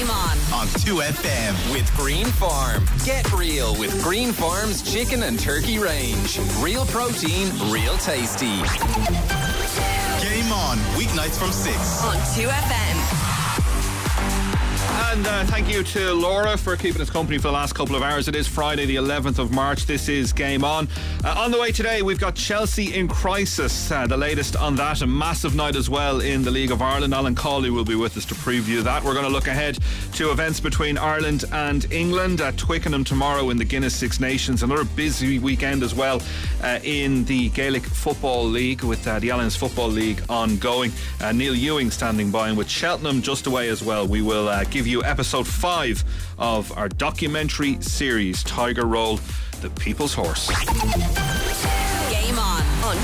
Game on 2FM with Green Farm. Get real with Green Farm's chicken and turkey range. Real protein, real tasty. Game on, weeknights from 6 on 2FM. And thank you to Laura for keeping us company for the last couple of hours. It is Friday the 11th of March. This is Game On. On the way today, we've got Chelsea in crisis. The latest on that. A massive night as well in the League of Ireland. Alan Cawley will be with us to preview that. We're going to look ahead to events between Ireland and England at Twickenham tomorrow in the Guinness Six Nations. Another busy weekend as well in the Gaelic Football League with the Alliance Football League ongoing. Neil Ewing standing by, and with Cheltenham just away as well, we will give you episode 5 of our documentary series, Tiger Roll, The People's Horse. Game on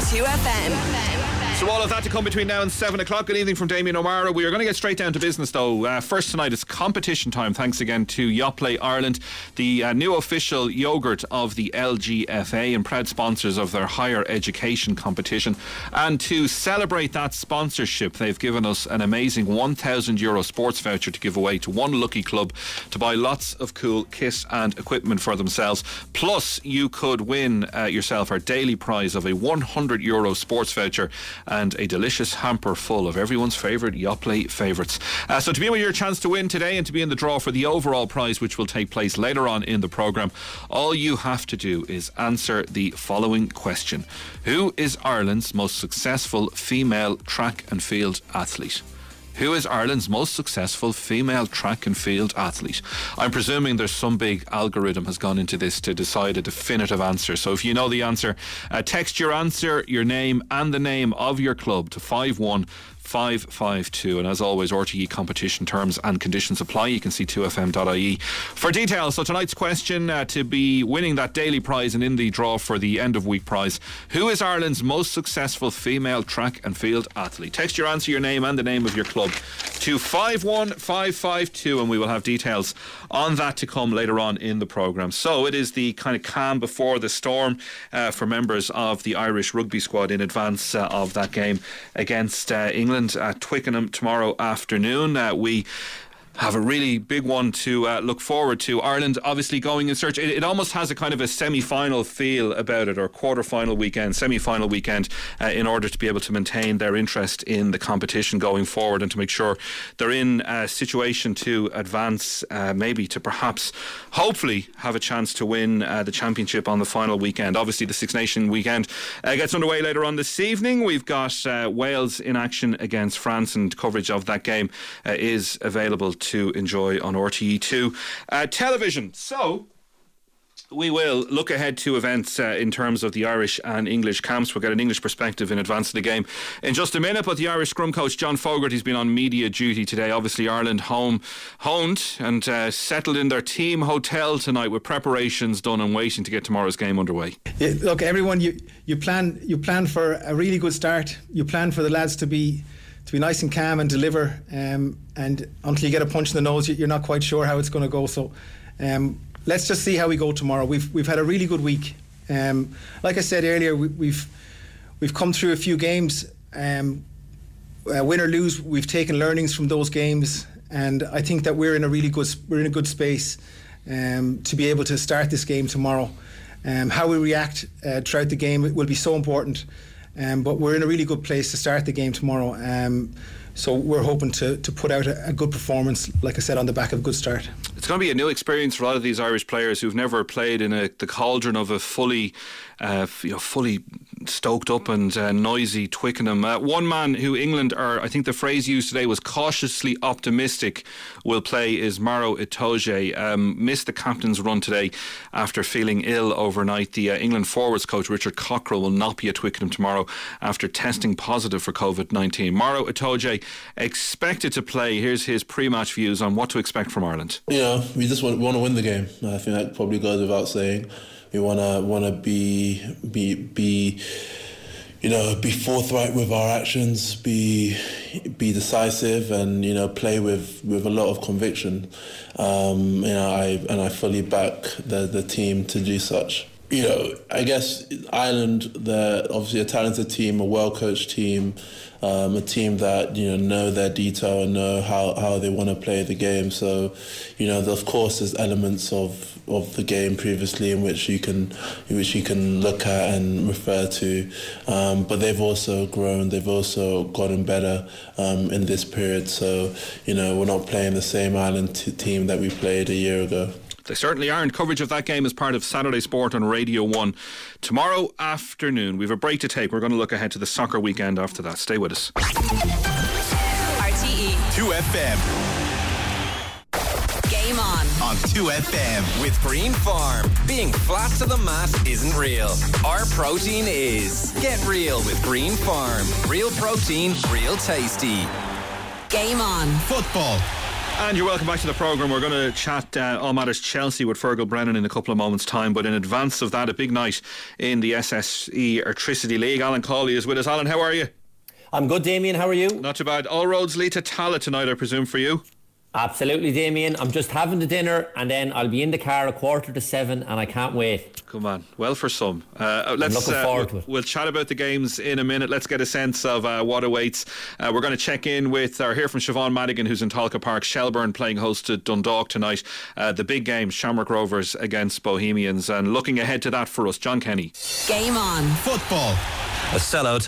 2FM. So all of that to come between now and 7 o'clock. Good evening from Damien O'Mara. We are going to get straight down to business though. First tonight is competition time. Thanks again to Yoplait Ireland, the new official yoghurt of the LGFA and proud sponsors of their higher education competition. And to celebrate that sponsorship, they've given us an amazing €1,000 sports voucher to give away to one lucky club to buy lots of cool kit and equipment for themselves. Plus, you could win yourself our daily prize of a €100 sports voucher and a delicious hamper full of everyone's favourite Yoplait favourites. So to be with your chance to win today and to be in the draw for the overall prize, which will take place later on in the programme, all you have to do is answer the following question. Who is Ireland's most successful female track and field athlete? Who is Ireland's most successful female track and field athlete? I'm presuming there's some big algorithm has gone into this to decide a definitive answer. So if you know the answer, text your answer, your name and the name of your club to 51552. And as always, RTE competition terms and conditions apply. You can see 2fm.ie for details. So tonight's question, to be winning that daily prize and in the draw for the end of week prize, who is Ireland's most successful female track and field athlete? Text your answer, your name and the name of your club to 51552 and we will have details on that to come later on in the programme. So it is the kind of calm before the storm for members of the Irish rugby squad in advance of that game against England at Twickenham tomorrow afternoon. We have a really big one to look forward to. Ireland obviously going in search. It almost has a kind of a semi-final feel about it, or quarter-final weekend, semi-final weekend, in order to be able to maintain their interest in the competition going forward and to make sure they're in a situation to advance, maybe to perhaps, hopefully, have a chance to win the championship on the final weekend. Obviously, the Six Nation weekend gets underway later on this evening. We've got Wales in action against France, and coverage of that game is available to enjoy on RTE2 television. So we will look ahead to events in terms of the Irish and English camps. We'll get an English perspective in advance of the game in just a minute, but the Irish scrum coach John Fogarty's been on media duty today. Obviously Ireland honed and settled in their team hotel tonight with preparations done and waiting to get tomorrow's game underway. Yeah, look, everyone, you plan for a really good start. You plan for the lads to be nice and calm and deliver, and until you get a punch in the nose, you're not quite sure how it's going to go. So let's just see how we go tomorrow. We've had a really good week. Like I said earlier, we've come through a few games, win or lose. We've taken learnings from those games, and I think that we're in a good space to be able to start this game tomorrow. How we react throughout the game will be so important. But we're in a really good place to start the game tomorrow. So we're hoping to put out a good performance, like I said, on the back of a good start. It's going to be a new experience for a lot of these Irish players who've never played in the cauldron of a fully stoked up and noisy Twickenham. One man who England I think the phrase used today was cautiously optimistic, will play is Maro Itoje. Missed the captain's run today after feeling ill overnight. The England forwards coach Richard Cockrell will not be at Twickenham tomorrow after testing positive for COVID-19. Maro Itoje expected to play. Here's his pre-match views on what to expect from Ireland. Yeah, we just want to win the game. I think that probably goes without saying. We want to be forthright with our actions, be decisive, and play with a lot of conviction. I fully back the team to do such. I guess Ireland, they're obviously a talented team, a well-coached team, a team that, know their detail and know how they want to play the game. So, of course, there's elements of the game previously in which you can look at and refer to. But they've also grown, they've also gotten better in this period. So, we're not playing the same Ireland team that we played a year ago. They certainly aren't. Coverage of that game is part of Saturday Sport on Radio 1 tomorrow afternoon. We have a break to take. We're going to look ahead to the soccer weekend after that. Stay with us. RTE 2FM. Game On 2FM. With Green Farm. Being flat to the mat isn't real. Our protein is. Get real with Green Farm. Real protein, real tasty. Game On Football. And you're welcome back to the programme. We're going to chat All Matters Chelsea with Fergal Brennan in a couple of moments' time. But in advance of that, a big night in the SSE Electricity League. Alan Cawley is with us. Alan, how are you? I'm good, Damien. How are you? Not too bad. All roads lead to Tallaght tonight, I presume, for you? Absolutely, Damien. I'm just having the dinner and then I'll be in the car 6:45 and I can't wait. Come on. Well, for some. I'm looking forward to it. We'll chat about the games in a minute. Let's get a sense of what awaits. We're going to check in with, or hear from Siobhan Madigan, who's in Talca Park. Shelbourne playing host to Dundalk tonight. The big game, Shamrock Rovers against Bohemians. And looking ahead to that for us, John Kenny. Game On Football. A sellout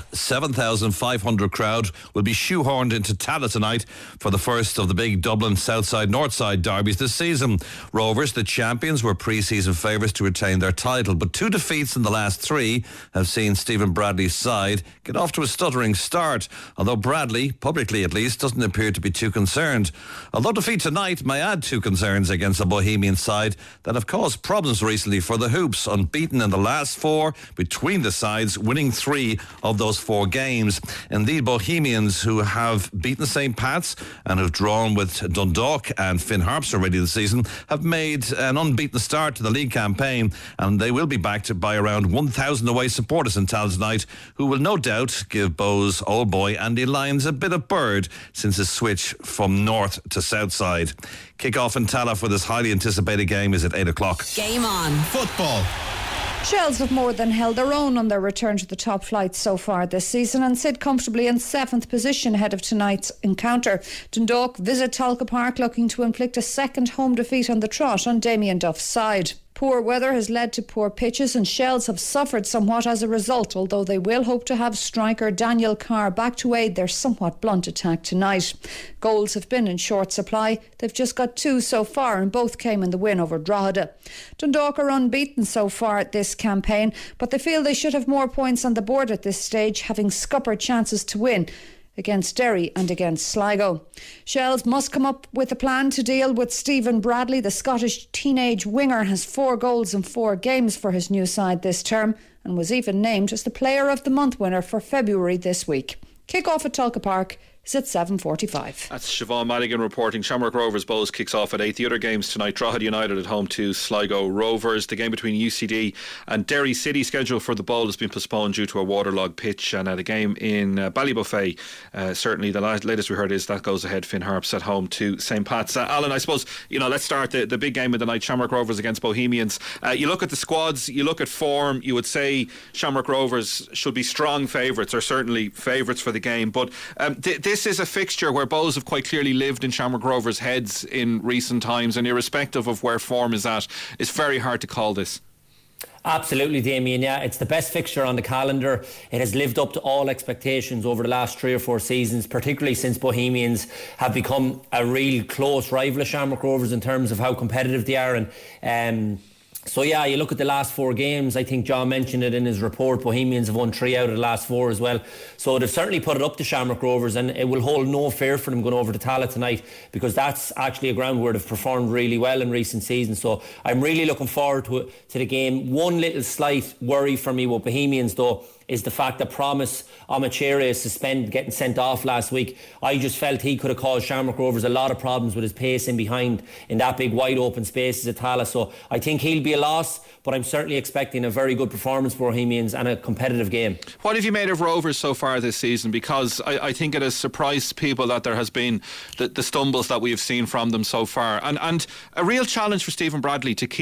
7,500 crowd will be shoehorned into Tallaght tonight for the first of the big Dublin Southside-Northside derbies this season. Rovers, the champions, were pre-season favourites to retain their title, but 2 defeats in the last 3 have seen Stephen Bradley's side get off to a stuttering start, although Bradley, publicly at least, doesn't appear to be too concerned. Although defeat tonight may add 2 concerns against a Bohemian side that have caused problems recently for the Hoops, unbeaten in the last 4 between the sides, winning 3 of those 4 games. Indeed, Bohemians, who have beaten St. Pat's and have drawn with Dundalk and Finn Harps already this season, have made an unbeaten start to the league campaign, and they will be backed by around 1,000 away supporters in Tallaght tonight, who will no doubt give Bo's old boy Andy Lyons a bit of bird since his switch from north to south side. Kick-off in Tallaght for this highly anticipated game is at 8 o'clock. Game On Football. Shells have more than held their own on their return to the top flight so far this season and sit comfortably in 7th position ahead of tonight's encounter. Dundalk visit Talca Park looking to inflict a second home defeat on the trot on Damien Duff's side. Poor weather has led to poor pitches and Shells have suffered somewhat as a result, although they will hope to have striker Daniel Carr back to aid their somewhat blunt attack tonight. Goals have been in short supply. They've just got 2 so far and both came in the win over Drogheda. Dundalk are unbeaten so far this campaign, but they feel they should have more points on the board at this stage, having scuppered chances to win against Derry and against Sligo. Shells must come up with a plan to deal with Stephen Bradley. The Scottish teenage winger has 4 goals in 4 games for his new side this term and was even named as the Player of the Month winner for February this week. Kick-off at Talca Park is at 7:45. That's Siobhan Madigan reporting. Shamrock Rovers Bows kicks off at 8. The other games tonight, Drogheda United at home to Sligo Rovers. The game between UCD and Derry City, scheduled for the Bowl, has been postponed due to a waterlogged pitch. And the game in Ballybuffet, certainly the latest we heard is that goes ahead. Finn Harps at home to St. Pat's. Alan, I suppose, let's start the big game of the night, Shamrock Rovers against Bohemians. You look at the squads, you look at form, you would say Shamrock Rovers should be strong favourites, or certainly favourites for the game. But this is a fixture where Bows have quite clearly lived in Shamrock Rovers' heads in recent times, and irrespective of where form is at, it's very hard to call this. Absolutely, Damien. Yeah, it's the best fixture on the calendar. It has lived up to all expectations over the last 3 or 4 seasons, particularly since Bohemians have become a real close rival of Shamrock Rovers in terms of how competitive they are. And so yeah, you look at the last 4 games, I think John mentioned it in his report, Bohemians have won 3 out of the last 4 as well. So they've certainly put it up to Shamrock Rovers, and it will hold no fear for them going over to Tallaght tonight, because that's actually a ground where they've performed really well in recent seasons. So I'm really looking forward to the game. One little slight worry for me with Bohemians though is the fact that Promise Amachere is suspended, getting sent off last week. I just felt he could have caused Shamrock Rovers a lot of problems with his pace in behind in that big wide open spaces at Tallaght. So I think he'll be a loss, but I'm certainly expecting a very good performance for Bohemians and a competitive game. What have you made of Rovers so far this season? Because I think it has surprised people that there has been the stumbles that we have seen from them so far, and a real challenge for Stephen Bradley to keep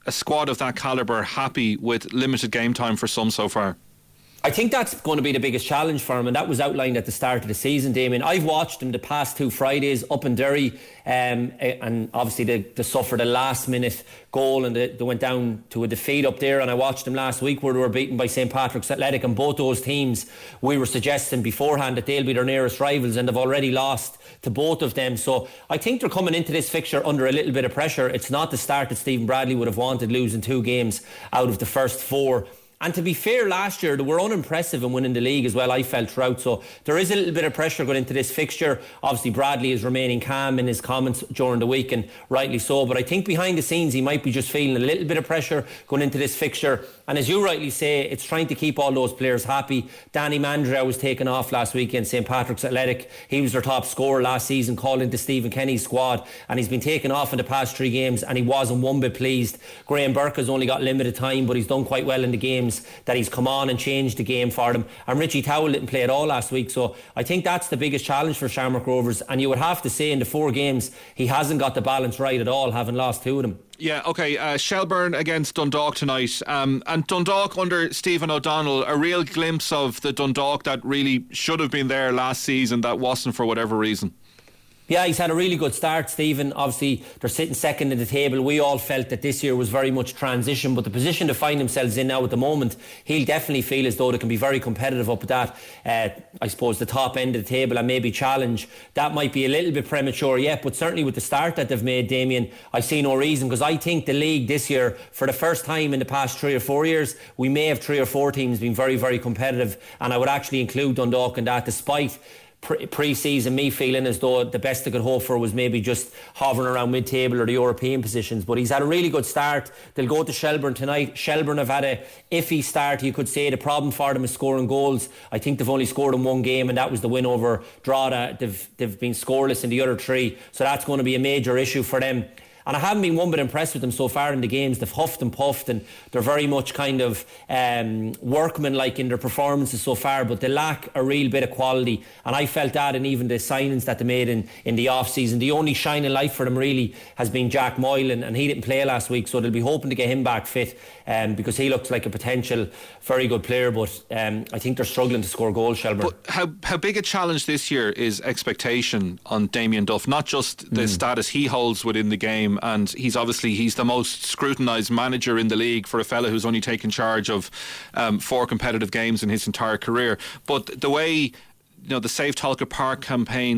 a squad of that calibre happy with limited game time for some so far? I think that's going to be the biggest challenge for him, and that was outlined at the start of the season, Damien. I've watched him the past 2 Fridays up in Derry, and obviously they suffered a last-minute goal and they went down to a defeat up there, and I watched them last week where they were beaten by St Patrick's Athletic, and both those teams, we were suggesting beforehand that they'll be their nearest rivals, and they've already lost to both of them. So I think they're coming into this fixture under a little bit of pressure. It's not the start that Stephen Bradley would have wanted, losing 2 games out of the first 4. And to be fair, last year they were unimpressive in winning the league as well, I felt, throughout. So there is a little bit of pressure going into this fixture. Obviously Bradley is remaining calm in his comments during the week, and rightly so. But I think behind the scenes he might be just feeling a little bit of pressure going into this fixture. And as you rightly say, it's trying to keep all those players happy. Danny Mandrea was taken off last week in St Patrick's Athletic. He was their top scorer last season, called into Stephen Kenny's squad, and he's been taken off in the past 3 games, and he wasn't one bit pleased. Graham Burke has only got limited time, but he's done quite well in the games that he's come on and changed the game for them. And Richie Towell didn't play at all last week, so I think that's the biggest challenge for Shamrock Rovers. And you would have to say in the 4 games he hasn't got the balance right at all, having lost 2 of them. Yeah, OK, Shelbourne against Dundalk tonight, and Dundalk under Stephen O'Donnell, a real glimpse of the Dundalk that really should have been there last season that wasn't for whatever reason. Yeah, he's had a really good start, Stephen. Obviously, they're sitting second in the table. We all felt that this year was very much transition, but the position to find themselves in now at the moment, he'll definitely feel as though they can be very competitive up at that, I suppose, the top end of the table and maybe challenge. That might be a little bit premature yet, but certainly with the start that they've made, Damien, I see no reason, because I think the league this year, for the first time in the past 3 or 4 years, we may have 3 or 4 teams being very, very competitive, and I would actually include Dundalk in that, despite pre-season me feeling as though the best they could hope for was maybe just hovering around mid-table or the European positions. But he's had a really good start. They'll go to Shelbourne tonight. Shelbourne have had a iffy start, you could say. The problem for them is scoring goals. I think they've only scored in 1 game, and that was the win over Drogheda. They've been scoreless in the other 3, so that's going to be a major issue for them. And I haven't been one bit impressed with them so far in the games. They've huffed and puffed, and they're very much kind of workman-like in their performances so far, but they lack a real bit of quality. And I felt that in even the signings that they made in the off-season. The only shining light for them really has been Jack Moylan, and he didn't play last week, so they'll be hoping to get him back fit, because he looks like a potential very good player. But I think they're struggling to score goals, Shelbourne. But how big a challenge this year is expectation on Damien Duff? Not just the status he holds within the game, and he's the most scrutinised manager in the league for a fella who's only taken charge of 4 competitive games in his entire career, but the way the Save Talca Park campaign,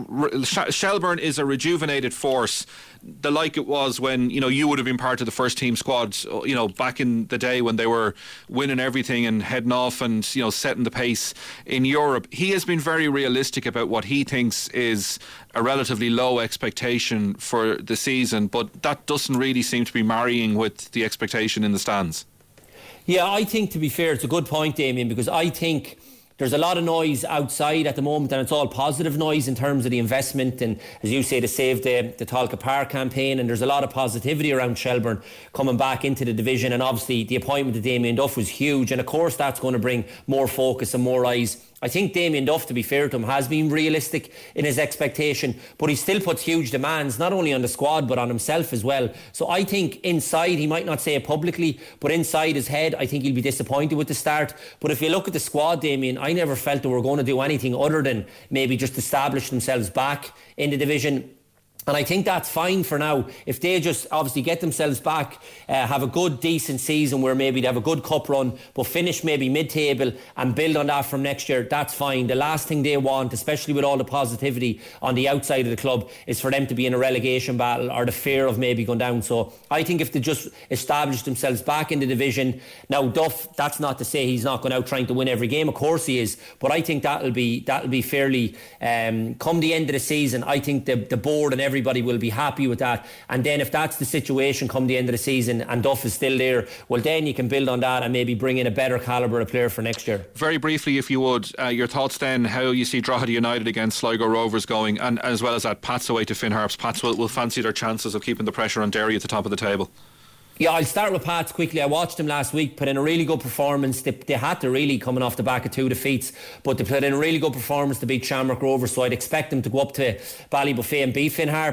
Shelbourne is a rejuvenated force, the like it was when you would have been part of the first team squad back in the day when they were winning everything and heading off and setting the pace in Europe. He has been very realistic about what he thinks is a relatively low expectation for the season, but that doesn't really seem to be marrying with the expectation in the stands. Yeah, I think, to be fair, it's a good point, Damien, because I think there's a lot of noise outside at the moment, and it's all positive noise in terms of the investment and, as you say, the Save the Talca Park campaign, and there's a lot of positivity around Shelbourne coming back into the division, and obviously the appointment of Damien Duff was huge, and of course that's going to bring more focus and more eyes. I think Damien Duff, to be fair to him, has been realistic in his expectation, but he still puts huge demands, not only on the squad but on himself as well. So I think inside, he might not say it publicly, but inside his head I think he'll be disappointed with the start. But if you look at the squad, Damien, I never felt they were going to do anything other than maybe just establish themselves back in the division. And I think that's fine for now. If they just obviously get themselves back, have a good, decent season where maybe they have a good cup run, but finish maybe mid-table and build on that from next year, that's fine. The last thing they want, especially with all the positivity on the outside of the club, is for them to be in a relegation battle or the fear of maybe going down. So I think if they just establish themselves back in the division, now Duff, that's not to say he's not going out trying to win every game, of course he is, but I think that'll be fairly, come the end of the season, I think the board and everybody will be happy with that. And then if that's the situation come the end of the season and Duff is still there, well then you can build on that and maybe bring in a better calibre of player for next year. Very briefly, if you would, your thoughts then how you see Drogheda United against Sligo Rovers going, and as well as that, Pats away to Finn Harps. Pats will fancy their chances of keeping the pressure on Derry at the top of the table. Yeah, I'll start with Pats quickly. I watched them last week, put in a really good performance. They had to really, coming off the back of 2 defeats, but they put in a really good performance to beat Shamrock Rovers, so I'd expect them to go up to Ballybuffet and beat Finn Harps.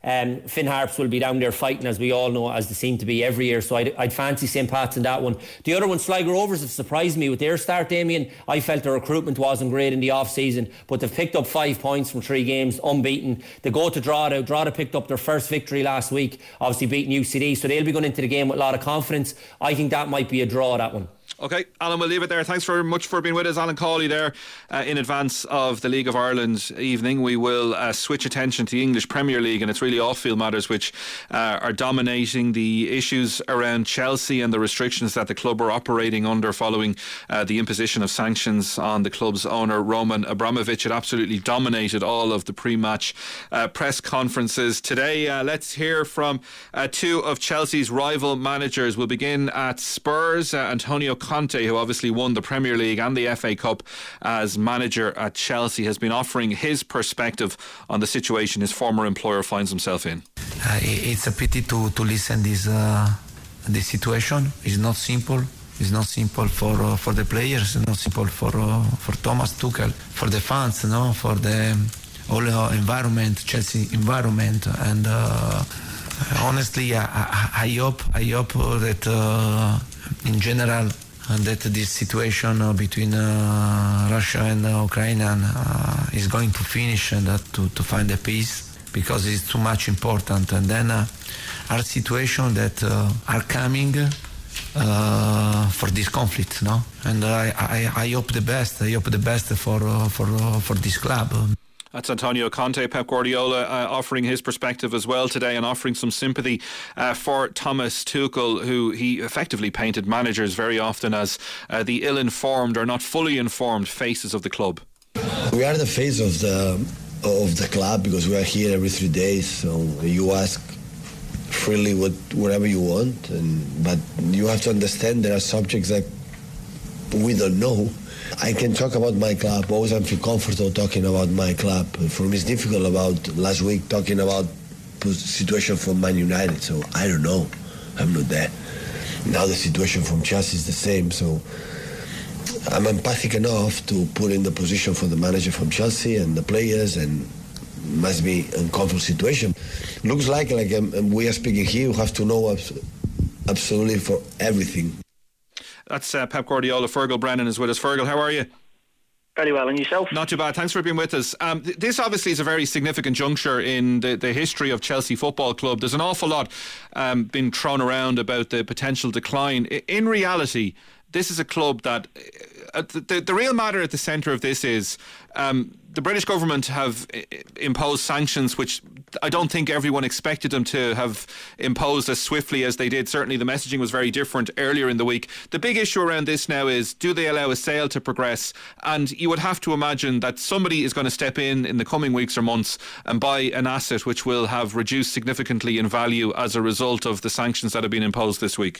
Finn Harps will be down there fighting, as we all know, as they seem to be every year, so I'd fancy St. Pat's in that one. The other one, Sligo Rovers, have surprised me with their start, Damien. I felt the recruitment wasn't great in the off-season, but they've picked up 5 points from 3 games, unbeaten. They go to Drogheda. Drogheda picked up their first victory last week, obviously beating UCD, so they'll be going into the game with a lot of confidence. I think that might be a draw, that one. Okay, Alan, we'll leave it there. Thanks very much for being with us, Alan Cawley, there in advance of the League of Ireland evening. We will switch attention to the English Premier League, and it's really off-field matters which are dominating the issues around Chelsea and the restrictions that the club are operating under following the imposition of sanctions on the club's owner, Roman Abramovich. It absolutely dominated all of the pre-match press conferences today. Let's hear from 2 of Chelsea's rival managers. We'll begin at Spurs. Antonio Conte, who obviously won the Premier League and the FA Cup as manager at Chelsea, has been offering his perspective on the situation his former employer finds himself in. It's a pity to listen this situation. It's not simple. It's not simple for the players. It's not simple for Thomas Tuchel, for the fans, for the whole environment, Chelsea environment, and honestly, I hope that in general. And that this situation between Russia and Ukraine is going to finish and to find a peace, because it's too much important. And then our situation that are coming for this conflict, And I hope the best. I hope the best for this club. That's Antonio Conte. Pep Guardiola offering his perspective as well today, and offering some sympathy for Thomas Tuchel, who he effectively painted managers very often as the ill-informed or not fully informed faces of the club. We are the face of the club because we are here every 3 days, so you ask freely whatever you want, but you have to understand there are subjects that we don't know. I can talk about my club. Always I feel comfortable talking about my club. For me, it's difficult about last week talking about the situation from Man United. So I don't know. I'm not there. Now the situation from Chelsea is the same. So I'm empathic enough to put in the position for the manager from Chelsea and the players, and must be a uncomfortable situation. Looks like we are speaking here. You have to know absolutely for everything. That's Pep Guardiola. Fergal Brennan is with us. Fergal, how are you? Very well, and yourself? Not too bad. Thanks for being with us. This obviously is a very significant juncture in the history of Chelsea Football Club. There's an awful lot been thrown around about the potential decline. In reality, this is a club that the real matter at the centre of this is the British government have imposed sanctions which I don't think everyone expected them to have imposed as swiftly as they did. Certainly the messaging was very different earlier in the week. The big issue around this now is, do they allow a sale to progress? And you would have to imagine that somebody is going to step in the coming weeks or months and buy an asset which will have reduced significantly in value as a result of the sanctions that have been imposed this week.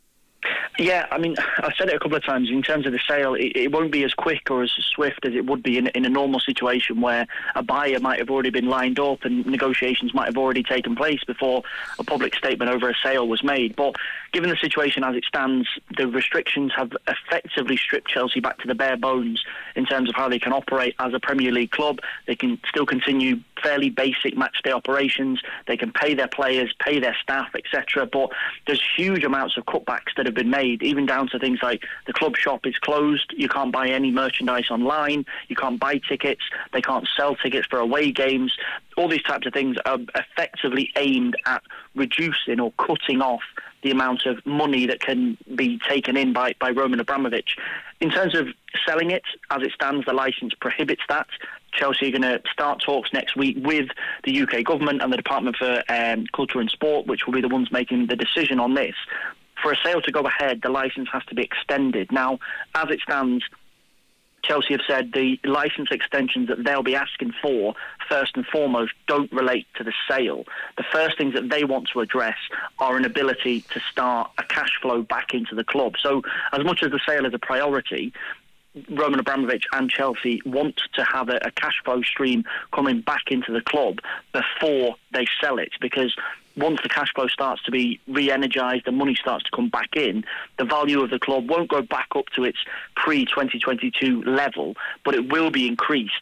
Yeah, I mean, I've said it a couple of times. In terms of the sale, it won't be as quick or as swift as it would be in a normal situation where a buyer might have already been lined up and negotiations might have already taken place before a public statement over a sale was made. But given the situation as it stands, the restrictions have effectively stripped Chelsea back to the bare bones in terms of how they can operate as a Premier League club. They can still continue fairly basic match-day operations. They can pay their players, pay their staff, etc. But there's huge amounts of cutbacks that have been made, even down to things like the club shop is closed. You can't buy any merchandise online. You can't buy tickets. They can't sell tickets for away games. All these types of things are effectively aimed at reducing or cutting off the amount of money that can be taken in by Roman Abramovich. In terms of selling it, as it stands, the licence prohibits that. Chelsea are going to start talks next week with the UK government and the Department for Culture and Sport, which will be the ones making the decision on this. For a sale to go ahead, the licence has to be extended. Now, as it stands, Chelsea have said the licence extensions that they'll be asking for, first and foremost, don't relate to the sale. The first things that they want to address are an ability to start a cash flow back into the club. So as much as the sale is a priority, Roman Abramovich and Chelsea want to have a cash flow stream coming back into the club before they sell it, because once the cash flow starts to be re-energised and money starts to come back in, the value of the club won't go back up to its pre-2022 level, but it will be increased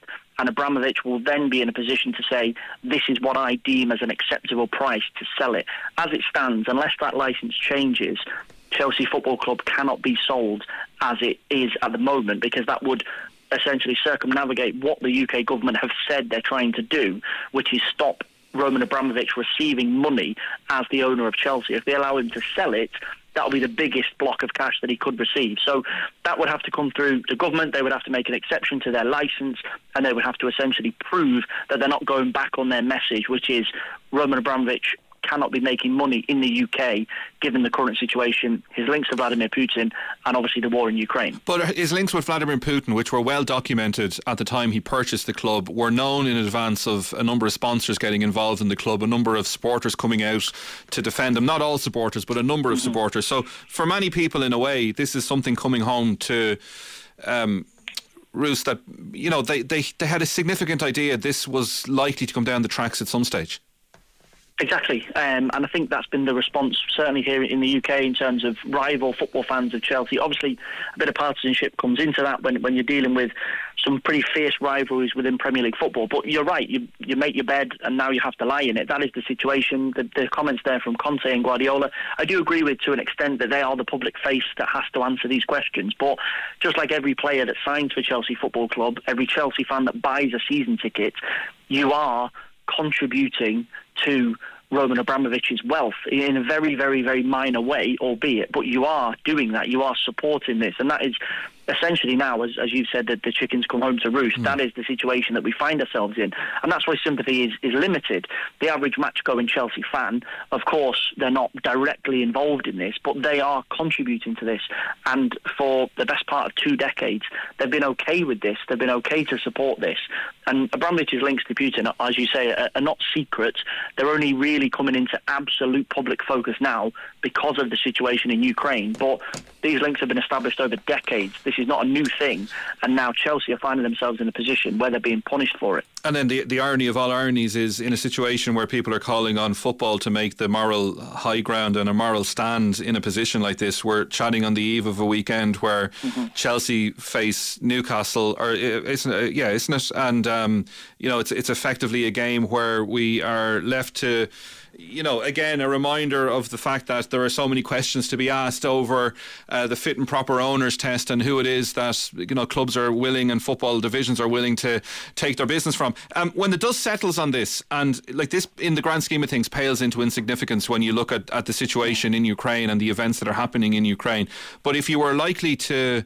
and Abramovich will then be in a position to say, this is what I deem as an acceptable price to sell it. As it stands, unless that licence changes, Chelsea Football Club cannot be sold as it is at the moment, because that would essentially circumnavigate what the UK government have said they're trying to do, which is stop Roman Abramovich receiving money as the owner of Chelsea. If they allow him to sell it, that will be the biggest block of cash that he could receive. So that would have to come through the government. They would have to make an exception to their licence, and they would have to essentially prove that they're not going back on their message, which is Roman Abramovich cannot be making money in the UK given the current situation, his links to Vladimir Putin, and obviously the war in Ukraine. But his links with Vladimir Putin, which were well documented at the time he purchased the club, were known in advance of a number of sponsors getting involved in the club, a number of supporters coming out to defend him. Not all supporters, but a number of supporters. So for many people, in a way, this is something coming home to roost, that, you know, they had a significant idea this was likely to come down the tracks at some stage. Exactly, and I think that's been the response certainly here in the UK in terms of rival football fans of Chelsea. Obviously a bit of partisanship comes into that when you're dealing with some pretty fierce rivalries within Premier League football, but you're right, you make your bed and now you have to lie in it. That is the situation. The comments there from Conte and Guardiola, I do agree with to an extent that they are the public face that has to answer these questions, but just like every player that signs for Chelsea Football Club, every Chelsea fan that buys a season ticket, you are contributing to Roman Abramovich's wealth in a very, very, very minor way, albeit, but you are doing that. You are supporting this, and that is essentially now, as you said, that the chickens come home to roost. That is the situation that we find ourselves in, and that's why sympathy is limited. The average match-going Chelsea fan, of course, they're not directly involved in this, but they are contributing to this, and for the best part of 2 decades, they've been okay with this. They've been okay to support this, and Abramovich's links to Putin, as you say, are not secret. They're only really coming into absolute public focus now because of the situation in Ukraine, but these links have been established over decades. This is not a new thing, and now Chelsea are finding themselves in a position where they're being punished for it. And then the irony of all ironies is, in a situation where people are calling on football to make the moral high ground and a moral stand in a position like this, we're chatting on the eve of a weekend where Chelsea face Newcastle, or isn't it? And you know, it's effectively a game where we are left to, you know, again, a reminder of the fact that there are so many questions to be asked over the fit and proper owners test and who it is that, you know, clubs are willing and football divisions are willing to take their business from. When the dust settles on this, and like this in the grand scheme of things pales into insignificance when you look at the situation in Ukraine and the events that are happening in Ukraine, but if you were likely to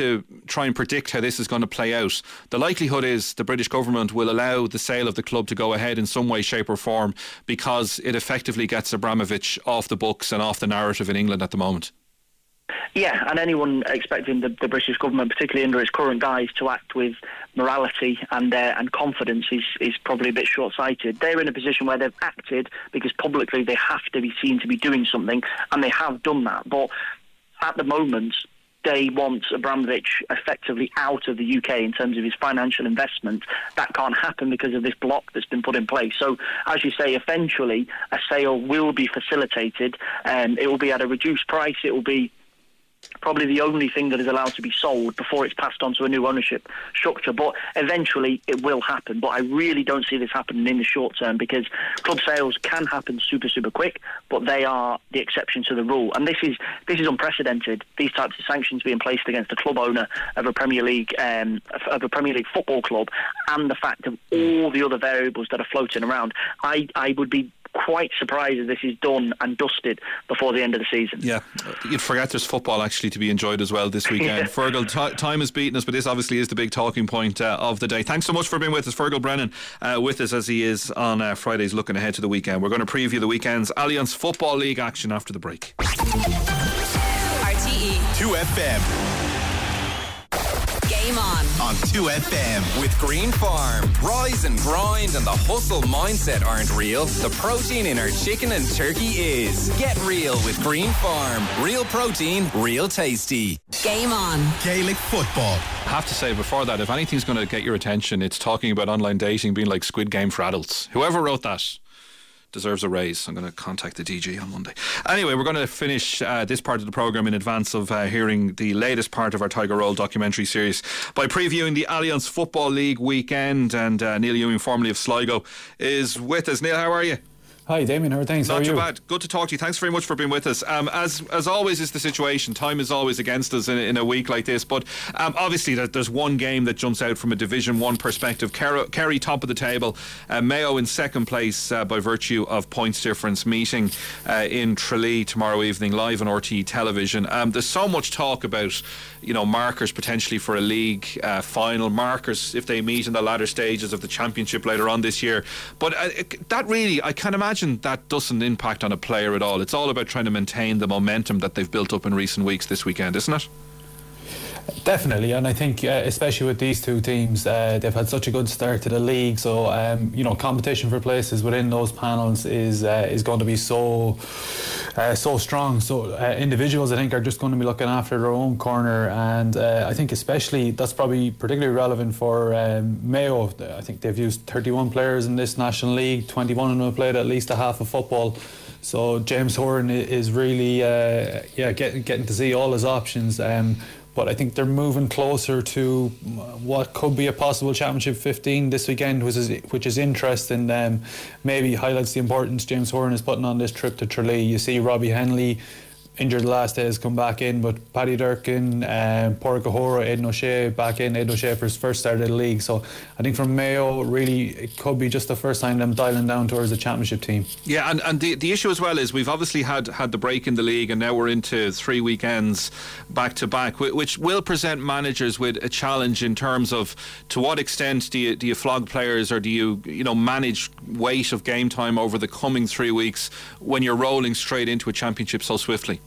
try and predict how this is going to play out, the likelihood is the British government will allow the sale of the club to go ahead in some way, shape or form, because it effectively gets Abramovich off the books and off the narrative in England at the moment. Yeah, and anyone expecting the British government, particularly under its current guise, to act with morality and confidence is probably a bit short-sighted. They're in a position where they've acted because publicly they have to be seen to be doing something, and they have done that. But at the moment, they want Abramovich effectively out of the UK in terms of his financial investment. That can't happen because of this block that's been put in place. So, as you say, eventually a sale will be facilitated, and it will be at a reduced price. It will be probably the only thing that is allowed to be sold before it's passed on to a new ownership structure. But eventually it will happen. But I really don't see this happening in the short term, because club sales can happen super, super quick, but they are the exception to the rule. And this is unprecedented, these types of sanctions being placed against a club owner of a Premier League football club, and the fact of all the other variables that are floating around. I would be quite surprised if this is done and dusted before the end of the season. Yeah, you'd forget there's football actually to be enjoyed as well this weekend. Fergal, time has beaten us, but this obviously is the big talking point of the day. Thanks so much for being with us, Fergal Brennan, with us as he is on Fridays, looking ahead to the weekend. We're going to preview the weekend's Allianz Football League action after the break. RTE 2FM. Game on 2FM with Green Farm. Rise and grind and the hustle mindset aren't real. The protein in our chicken and turkey is. Get real with Green Farm. Real protein, real tasty. Game on. Gaelic football. I have to say before that, if anything's going to get your attention, it's talking about online dating being like Squid Game for adults. Whoever wrote that, deserves a raise. I'm going to contact the DG on Monday. Anyway, we're going to finish this part of the programme in advance of hearing the latest part of our Tiger Roll documentary series by previewing the Allianz Football League weekend. And Neil Ewing, formerly of Sligo, is with us. Neil, how are you? Hi Damien, how are things? Not too bad. Good to talk to you. Thanks very much for being with us. As always is the situation, time is always against us in a week like this, but obviously there's one game that jumps out from a Division 1 perspective. Kerry top of the table, Mayo in second place by virtue of points difference, meeting in Tralee tomorrow evening live on RTE television. There's so much talk about markers potentially for a league final, markers if they meet in the latter stages of the championship later on this year, but that really, I can't imagine that doesn't impact on a player at all. It's all about trying to maintain the momentum that they've built up in recent weeks this weekend, isn't it? Definitely, and I think especially with these two teams, they've had such a good start to the league, so competition for places within those panels is going to be so strong. So individuals, I think, are just going to be looking after their own corner, and I think especially that's probably particularly relevant for Mayo. I think they've used 31 players in this National League, 21 of them have played at least a half of football. So James Horan is really getting to see all his options. But I think they're moving closer to what could be a possible Championship 15 this weekend, which is interesting. Maybe highlights the importance James Horan is putting on this trip to Tralee. You see Robbie Henley, injured the last day, has come back in, but Paddy Durkin, Pádraig O'Hora, Aidan O'Shea back in. Aidan O'Shea for his first start of the league. So I think from Mayo, really, it could be just the first time them dialing down towards the championship team. Yeah, and the issue as well is we've obviously had the break in the league, and now we're into 3 weekends back to back, which will present managers with a challenge in terms of to what extent do you flog players, or do you manage weight of game time over the coming 3 weeks when you're rolling straight into a championship so swiftly?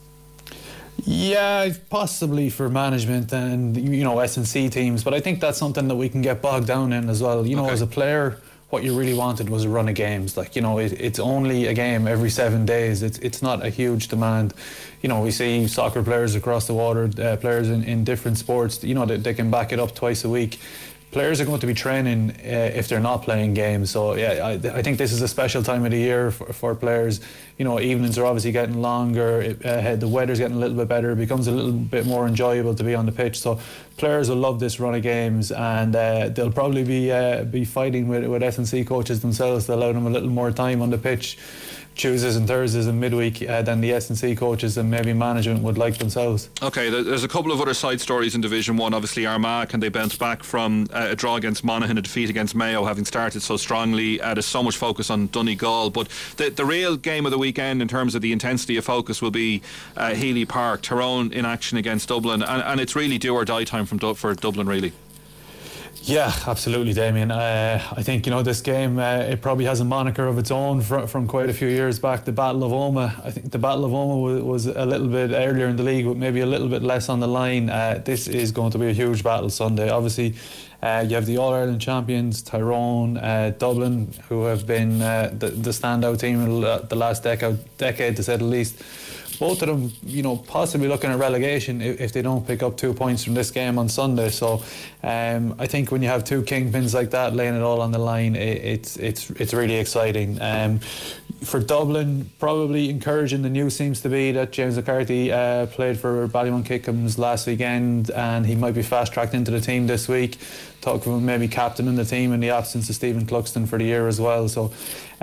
Yeah, possibly for management and S&C teams, but I think that's something that we can get bogged down in as well. As a player, what you really wanted was a run of games. It's only a game every 7 days. It's not a huge demand. We see soccer players across the water, players in different sports. They can back it up twice a week. Players are going to be training if they're not playing games. So yeah, I think this is a special time of the year for players. Evenings are obviously getting longer. The weather's getting a little bit better. It becomes a little bit more enjoyable to be on the pitch. So players will love this run of games, and they'll probably be fighting with S&C coaches themselves to allow them a little more time on the pitch Tuesdays and Thursdays and midweek than the S&C coaches and maybe management would like themselves. Okay, there's a couple of other side stories in Division 1. Obviously Armagh, can they bounce back from a draw against Monaghan, a defeat against Mayo, having started so strongly? There's so much focus on Donegal, but the real game of the weekend in terms of the intensity of focus will be Healy Park, Tyrone in action against Dublin, and it's really do or die time for Dublin, really. Yeah, absolutely, Damien. I think this game it probably has a moniker of its own from quite a few years back. The Battle of Omagh. I think the Battle of Omagh was a little bit earlier in the league, but maybe a little bit less on the line. This is going to be a huge battle Sunday. Obviously, you have the All-Ireland champions Tyrone, Dublin, who have been the standout team in the last decade to say the least. Both of them, possibly looking at relegation if they don't pick up 2 points from this game on Sunday. So I think when you have two kingpins like that laying it all on the line, it's really exciting. For Dublin, probably encouraging the news seems to be that James McCarthy played for Ballymun last weekend, and he might be fast-tracked into the team this week. Talk of him maybe captaining the team in the absence of Stephen Cluxton for the year as well. So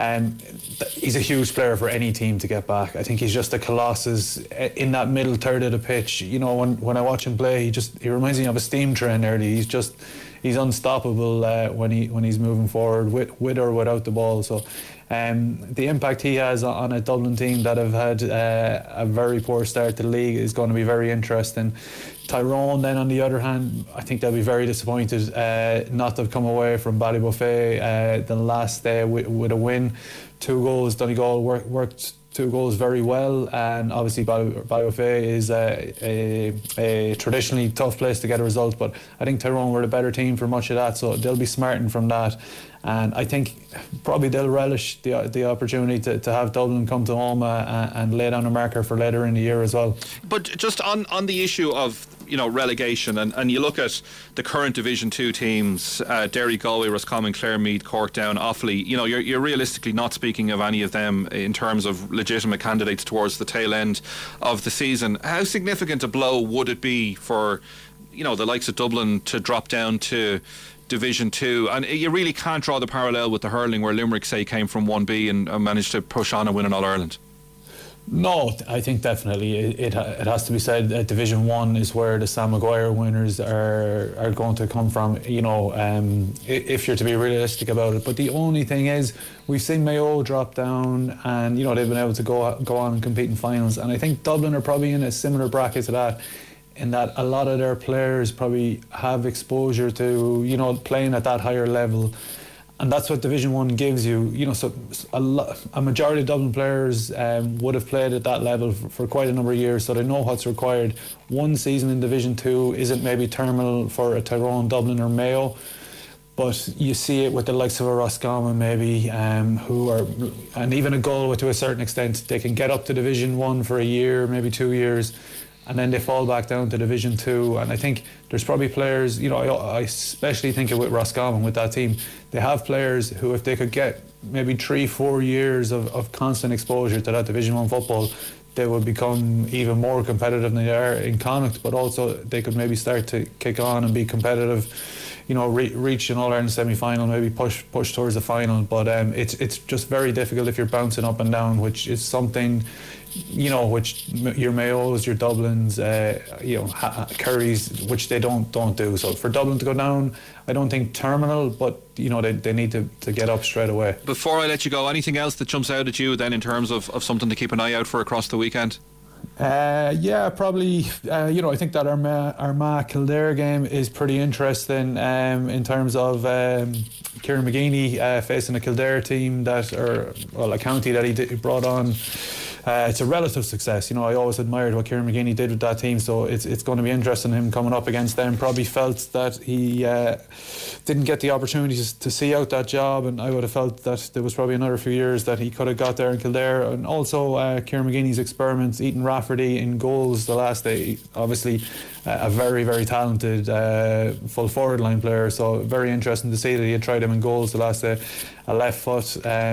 he's a huge player for any team to get back. I think he's just a colossus in that middle third of the pitch. When I watch him play, he reminds me of a steam train early. He's unstoppable when he's moving forward with or without the ball. So the impact he has on a Dublin team that have had a very poor start to the league is going to be very interesting. Tyrone then, on the other hand, I think they'll be very disappointed not to have come away from Ballybuffet the last day with a win. 2 goals. Donegal worked 2 goals very well, and obviously Ballybuffet is a traditionally tough place to get a result, but I think Tyrone were the better team for much of that, so they'll be smarting from that. And I think probably they'll relish the opportunity to have Dublin come to Omagh and lay down a marker for later in the year as well. But just on the issue of relegation, and you look at the current Division 2 teams, Derry, Galway, Roscommon, Claremead, Cork, Down, Offaly, you're realistically not speaking of any of them in terms of legitimate candidates towards the tail end of the season. How significant a blow would it be for the likes of Dublin to drop down to Division 2? And you really can't draw the parallel with the hurling, where Limerick, say, came from 1B and managed to push on and win an All-Ireland. No, I think definitely it has to be said that Division 1 is where the Sam Maguire winners are going to come from, if you're to be realistic about it. But the only thing is, we've seen Mayo drop down, and they've been able to go on and compete in finals, and I think Dublin are probably in a similar bracket to that, in that a lot of their players probably have exposure to playing at that higher level. And that's what Division 1 gives you. So a majority of Dublin players would have played at that level for quite a number of years, so they know what's required. One season in Division 2 isn't maybe terminal for a Tyrone, Dublin or Mayo, but you see it with the likes of a Roscommon maybe, who are, and even a Galway to a certain extent, they can get up to Division 1 for a year, maybe 2 years, and then they fall back down to Division 2. And I think there's probably players, I especially think with Roscommon, with that team, they have players who, if they could get maybe 3-4 years of constant exposure to that Division 1 football, they would become even more competitive than they are in Connacht, but also they could maybe start to kick on and be competitive, reach an All-Ireland semi-final, maybe push towards the final. But it's just very difficult if you're bouncing up and down, which is something, which your Mayos, your Dublins, Kerrys, which they don't do. So for Dublin to go down, I don't think terminal, but they need to get up straight away. Before I let you go, anything else that jumps out at you then in terms of something to keep an eye out for across the weekend? Probably. I think that Armagh Kildare game is pretty interesting in terms of Kieran McGeeney facing a Kildare team a county that he brought on. It's a relative success. I always admired what Kieran McGeeney did with that team, so it's going to be interesting him coming up against them. Probably felt that he didn't get the opportunities to see out that job, and I would have felt that there was probably another few years that he could have got there in Kildare. And also Kieran McGeeney's experiments, Ethan Rafferty in goals the last day, obviously a very, very talented full forward line player, so very interesting to see that he had tried him in goals the last day. A left foot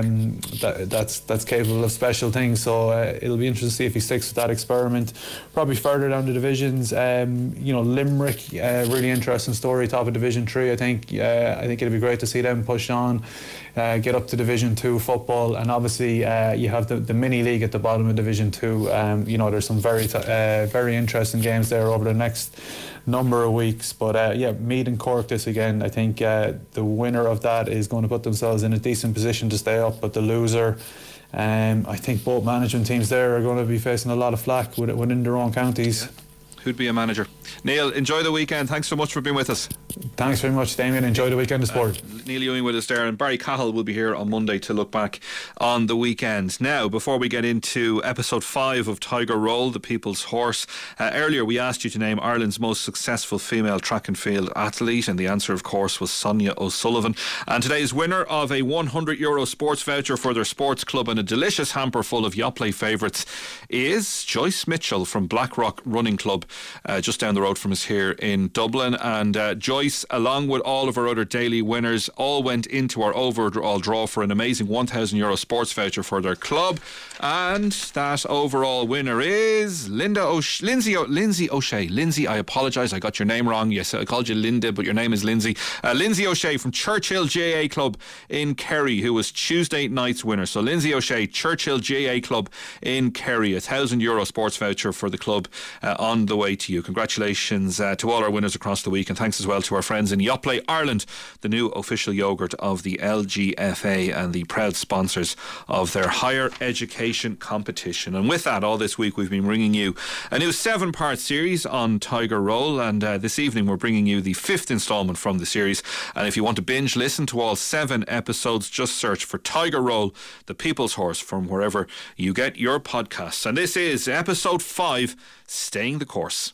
that's capable of special things, so it'll be interesting to see if he sticks with that experiment. Probably further down the divisions, Limerick, really interesting story, top of Division 3. I think it'd be great to see them push on, get up to Division 2 football, and obviously you have the mini league at the bottom of Division 2. There's some very interesting games there over the next number of weeks, but Meath and Cork this weekend. I think the winner of that is going to put themselves in a decent position to stay up, but the loser, I think both management teams there are going to be facing a lot of flack within their own counties. Yeah. Who'd be a manager? Neil, enjoy the weekend. Thanks so much for being with us. Thanks very much, Damien. Enjoy the weekend of sport. Neil Ewing with us there, and Barry Cahill will be here on Monday to look back on the weekend. Now, before we get into episode 5 of Tiger Roll, the People's Horse, earlier we asked you to name Ireland's most successful female track and field athlete, and the answer, of course, was Sonia O'Sullivan. And today's winner of a €100 sports voucher for their sports club and a delicious hamper full of Yoplait favourites is Joyce Mitchell from Blackrock Running Club, just down the road from us here in Dublin. And Joyce, along with all of our other daily winners, all went into our overall draw for an amazing €1,000 sports voucher for their club. And that overall winner is Lindsay O'Shea. Lindsay, I apologise, I got your name wrong. Yes, I called you Linda, but your name is Lindsay. Lindsay O'Shea from Churchill GAA Club in Kerry, who was Tuesday night's winner. So Lindsay O'Shea, Churchill GAA Club in Kerry, €1,000 sports voucher for the club on the way to you. Congratulations to all our winners across the week, and thanks as well to our friends in Yoplait Ireland, the new official yoghurt of the LGFA and the proud sponsors of their higher education competition. And with that, all this week we've been bringing you a new 7-part series on Tiger Roll, and this evening we're bringing you the 5th instalment from the series. And if you want to binge listen to all 7 episodes, just search for Tiger Roll, the People's Horse, from wherever you get your podcasts. And this is episode 5, Staying the Course.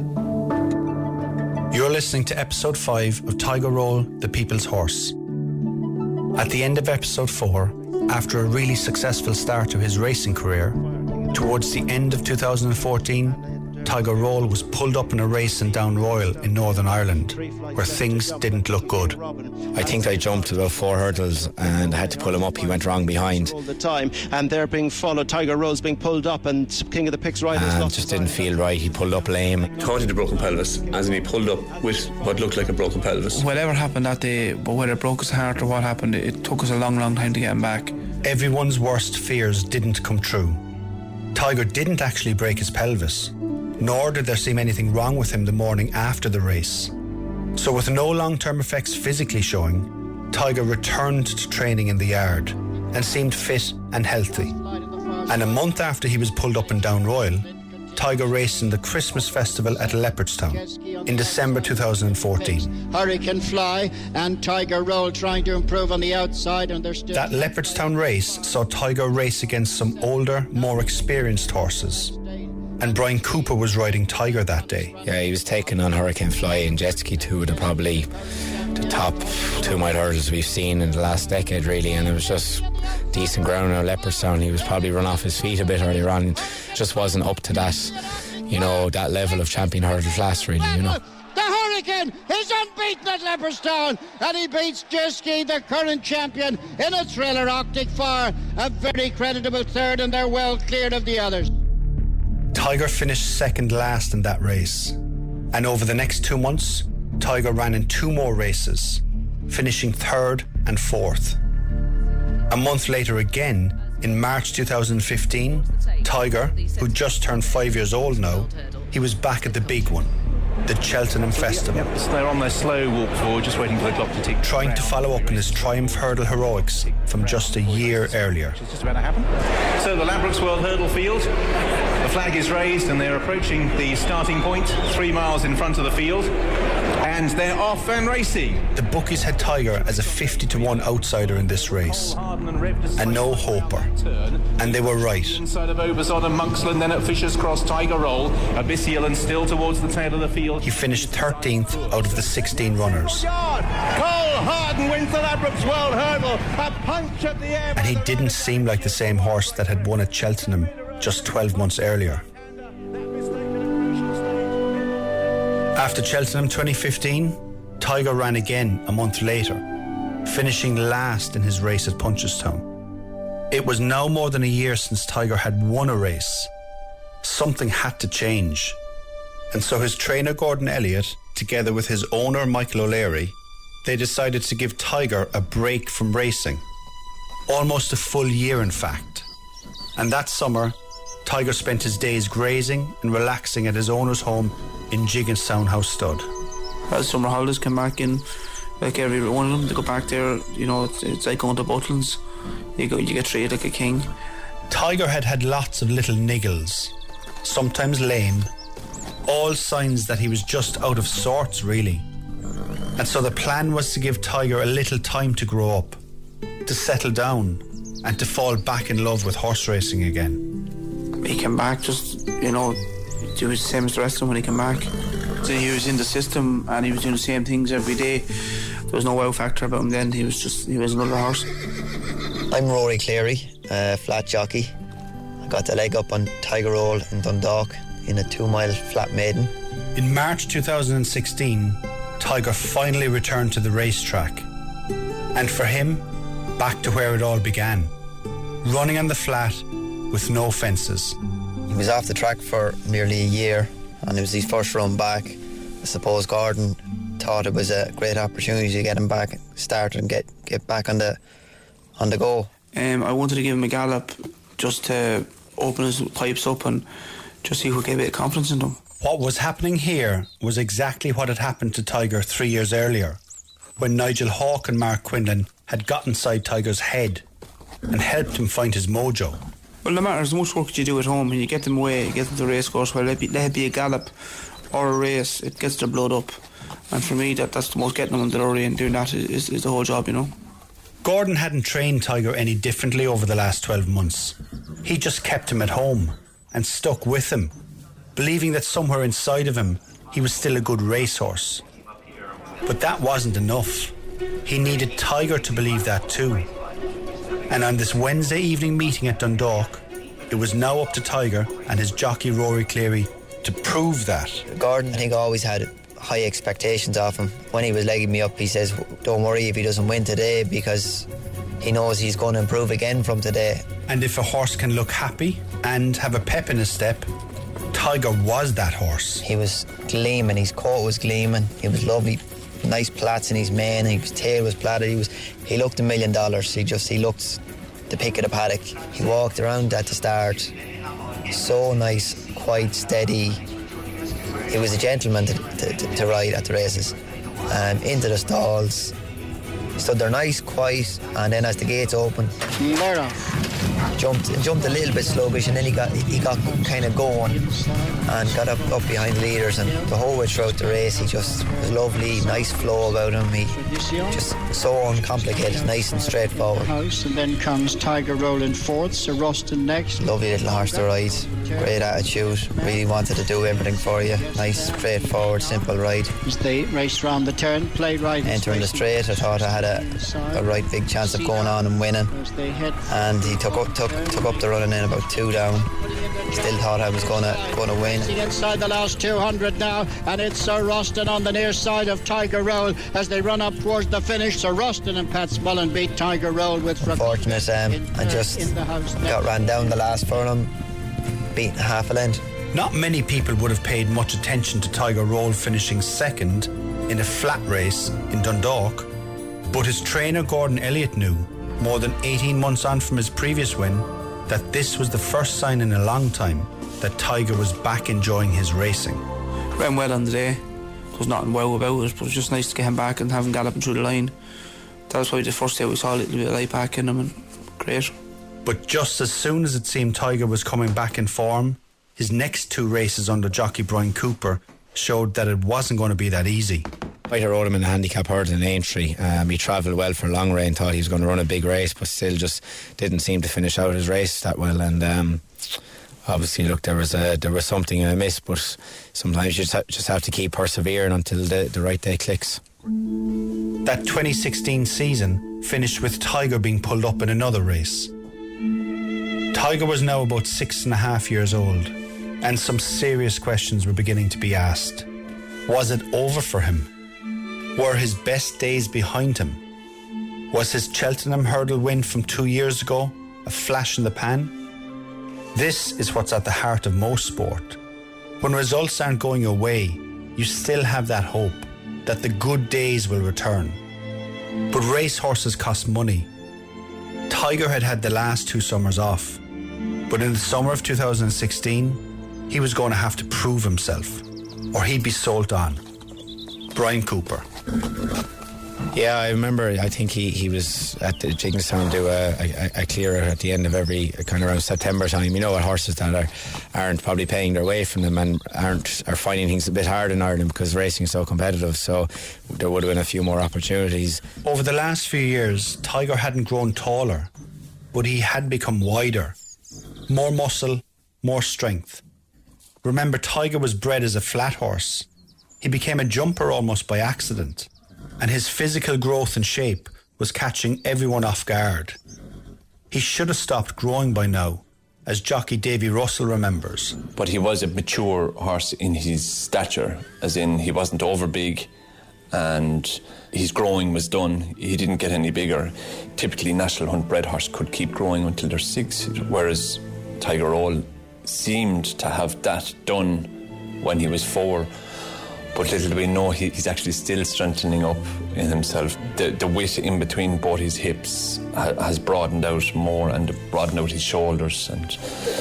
You're listening to episode 5 of Tiger Roll, the People's Horse. At the end of episode 4, after a really successful start to his racing career, towards the end of 2014, Tiger Roll was pulled up in a race in Down Royal in Northern Ireland, where things didn't look good. I think I jumped about 4 hurdles and I had to pull him up. He went wrong behind. All the time, and they're being followed. Tiger Roll's being pulled up, and King of the Picks riders just didn't feel right. He pulled up lame. Thought he had a broken pelvis, as in he pulled up with what looked like a broken pelvis. Whatever happened that day, but whether it broke his heart or what happened, it took us a long time to get him back. Everyone's worst fears didn't come true. Tiger didn't actually break his pelvis, nor did there seem anything wrong with him the morning after the race. So with no long-term effects physically showing, Tiger returned to training in the yard and seemed fit and healthy. And a month after he was pulled up in Down Royal, Tiger raced in the Christmas Festival at Leopardstown in December 2014. Hurricane Fly and Tiger Roll trying to improve on the outside, and they're still... That Leopardstown race saw Tiger race against some older, more experienced horses. And Brian Cooper was riding Tiger that day. Yeah, he was taking on Hurricane Fly and Jet Ski, two of the top 2-mile hurdles we've seen in the last decade, really, and it was just decent ground on Leopardstown. He was probably run off his feet a bit earlier on. Just wasn't up to that, that level of champion hurdle class, really, The Hurricane is unbeaten at Leopardstown, and he beats Jet Ski, the current champion, in a thriller. Arctic Fire, a very creditable third, and they're well cleared of the others. Tiger finished second last in that race, and over the next 2 months, Tiger ran in 2 more races, finishing 3rd and 4th. A month later again, in March 2015, Tiger, who just turned 5 years old now, he was back at the big one, the Cheltenham Festival. Yep, they're on their slow walk forward, just waiting for the clock to tick. Trying to follow up on his Triumph Hurdle heroics from just a year earlier. It's just about to happen. So the Ladbrokes World Hurdle Field, the flag is raised and they're approaching the starting point, 3 miles in front of the field, and they're off and racing. The bookies had Tiger as a 50-1 outsider in this race, and no hoper. And they were right. Inside of Obersod and Monksland, then at Fisher's Cross, Tiger Roll, Abyssial and still towards the tail of the field. He finished 13th out of the 16 runners. Cole Harden wins the Ladbrokes World Hurdle, a punch at the air. And he didn't seem like the same horse that had won at Cheltenham just 12 months earlier. After Cheltenham 2015, Tiger ran again a month later, finishing last in his race at Punchestown. It was now more than a year since Tiger had won a race. Something had to change. And so his trainer Gordon Elliott, together with his owner Michael O'Leary, they decided to give Tiger a break from racing. Almost a full year, in fact. And that summer, Tiger spent his days grazing and relaxing at his owner's home in Jigginstown House Stud. As summer holidays come back in, like every one of them, they go back there, it's like going to Butlins. You get treated like a king. Tiger had lots of little niggles, sometimes lame, all signs that he was just out of sorts, really. And so the plan was to give Tiger a little time to grow up, to settle down, and to fall back in love with horse racing again. He came back just, do the same as the rest of them when he came back. So he was in the system and he was doing the same things every day. There was no wow factor about him then. He was another horse. I'm Rory Cleary, flat jockey. I got the leg up on Tiger Roll in Dundalk in a 2-mile flat maiden. In March 2016, Tiger finally returned to the racetrack. And for him, back to where it all began. Running on the flat with no fences. He was off the track for nearly a year and it was his first run back. I suppose Gordon thought it was a great opportunity to get him back started and get back on the go. I wanted to give him a gallop just to open his pipes up and just see who gave a bit of confidence in him. What was happening here was exactly what had happened to Tiger 3 years earlier, when Nigel Hawke and Mark Quinlan had got inside Tiger's head and helped him find his mojo. Well, no matter as much work as you do at home, when you get them away, you get them to the race course, well, let it be a gallop or a race, it gets their blood up. And for me, that's the most getting them in the lorry, and doing that is the whole job, Gordon hadn't trained Tiger any differently over the last 12 months. He just kept him at home and stuck with him, believing that somewhere inside of him, he was still a good racehorse. But that wasn't enough. He needed Tiger to believe that too. And on this Wednesday evening meeting at Dundalk, it was now up to Tiger and his jockey Rory Cleary to prove that? Gordon, I think, always had high expectations of him. When he was legging me up, he says, don't worry if he doesn't win today, because he knows he's going to improve again from today. And if a horse can look happy and have a pep in his step, Tiger was that horse. He was gleaming, his coat was gleaming, he was lovely, nice plaits in his mane, his tail was plaited, he looked $1 million. He looked the pick of the paddock. He walked around at the start, so nice, quite steady. He was a gentleman to ride at the races. Into the stalls, stood there nice, quiet, and then as the gates opened, jumped a little bit sluggish, and then he got kind of going and got up behind the leaders, and the whole way throughout the race he just was lovely, nice flow about him. He just so uncomplicated, nice and straightforward. And then comes Tiger Roll in fourth, Sir Rustin next. Lovely little horse to ride, great attitude, really wanted to do everything for you. Nice, straightforward, simple ride. As they raced round the turn, played right. Entering the straight, I thought I had a right big chance of going on and winning, and he took up the running in about 2 down. Still thought I was going to win. Inside the last 200 now, and it's Sir Rustin on the near side of Tiger Roll as they run up towards the finish. Sir Rustin and Pat Smullen beat Tiger Roll with unfortunate. I just got ran down the last furlong, beat half a length. Not many people would have paid much attention to Tiger Roll finishing second in a flat race in Dundalk, but his trainer Gordon Elliott knew, more than 18 months on from his previous win, that this was the first sign in a long time that Tiger was back enjoying his racing. Went well on the day. There was nothing wow about it, but it was just nice to get him back and have him galloping through the line. That was probably the first day we saw a little bit of light back in him, and great. But just as soon as it seemed Tiger was coming back in form, his next 2 races under jockey Brian Cooper showed that it wasn't going to be that easy. I rode him in the handicap hurdle in Aintree. He travelled well for long range, thought he was going to run a big race, but still just didn't seem to finish out his race that well. And obviously, look, there was something amiss, but sometimes you just have to keep persevering until the right day clicks. That 2016 season finished with Tiger being pulled up in another race. Tiger was now about 6.5 years old, and some serious questions were beginning to be asked. Was it over for him? Were his best days behind him? Was his Cheltenham hurdle win from 2 years ago a flash in the pan? This is what's at the heart of most sport. When results aren't going your way, you still have that hope that the good days will return. But racehorses cost money. Tiger had the last 2 summers off, but in the summer of 2016, he was going to have to prove himself, or he'd be sold on. Brian Cooper. Yeah, I remember, I think he was at the Jignestown do a clearer at the end of every kind of around September time. You know what, horses that aren't probably paying their way from them and are finding things a bit hard in Ireland because racing is so competitive, so there would have been a few more opportunities. Over the last few years, Tiger hadn't grown taller, but he had become wider. More muscle, more strength. Remember, Tiger was bred as a flat horse. He became a jumper almost by accident, and his physical growth and shape was catching everyone off guard. He should have stopped growing by now, as jockey Davy Russell remembers. But he was a mature horse in his stature, as in he wasn't over big and his growing was done. He didn't get any bigger. Typically, National Hunt bred horse could keep growing until they're 6, whereas Tiger Roll seemed to have that done when he was 4. But little do we know, he's actually still strengthening up in himself. The width in between both his hips has broadened out more and broadened out his shoulders, and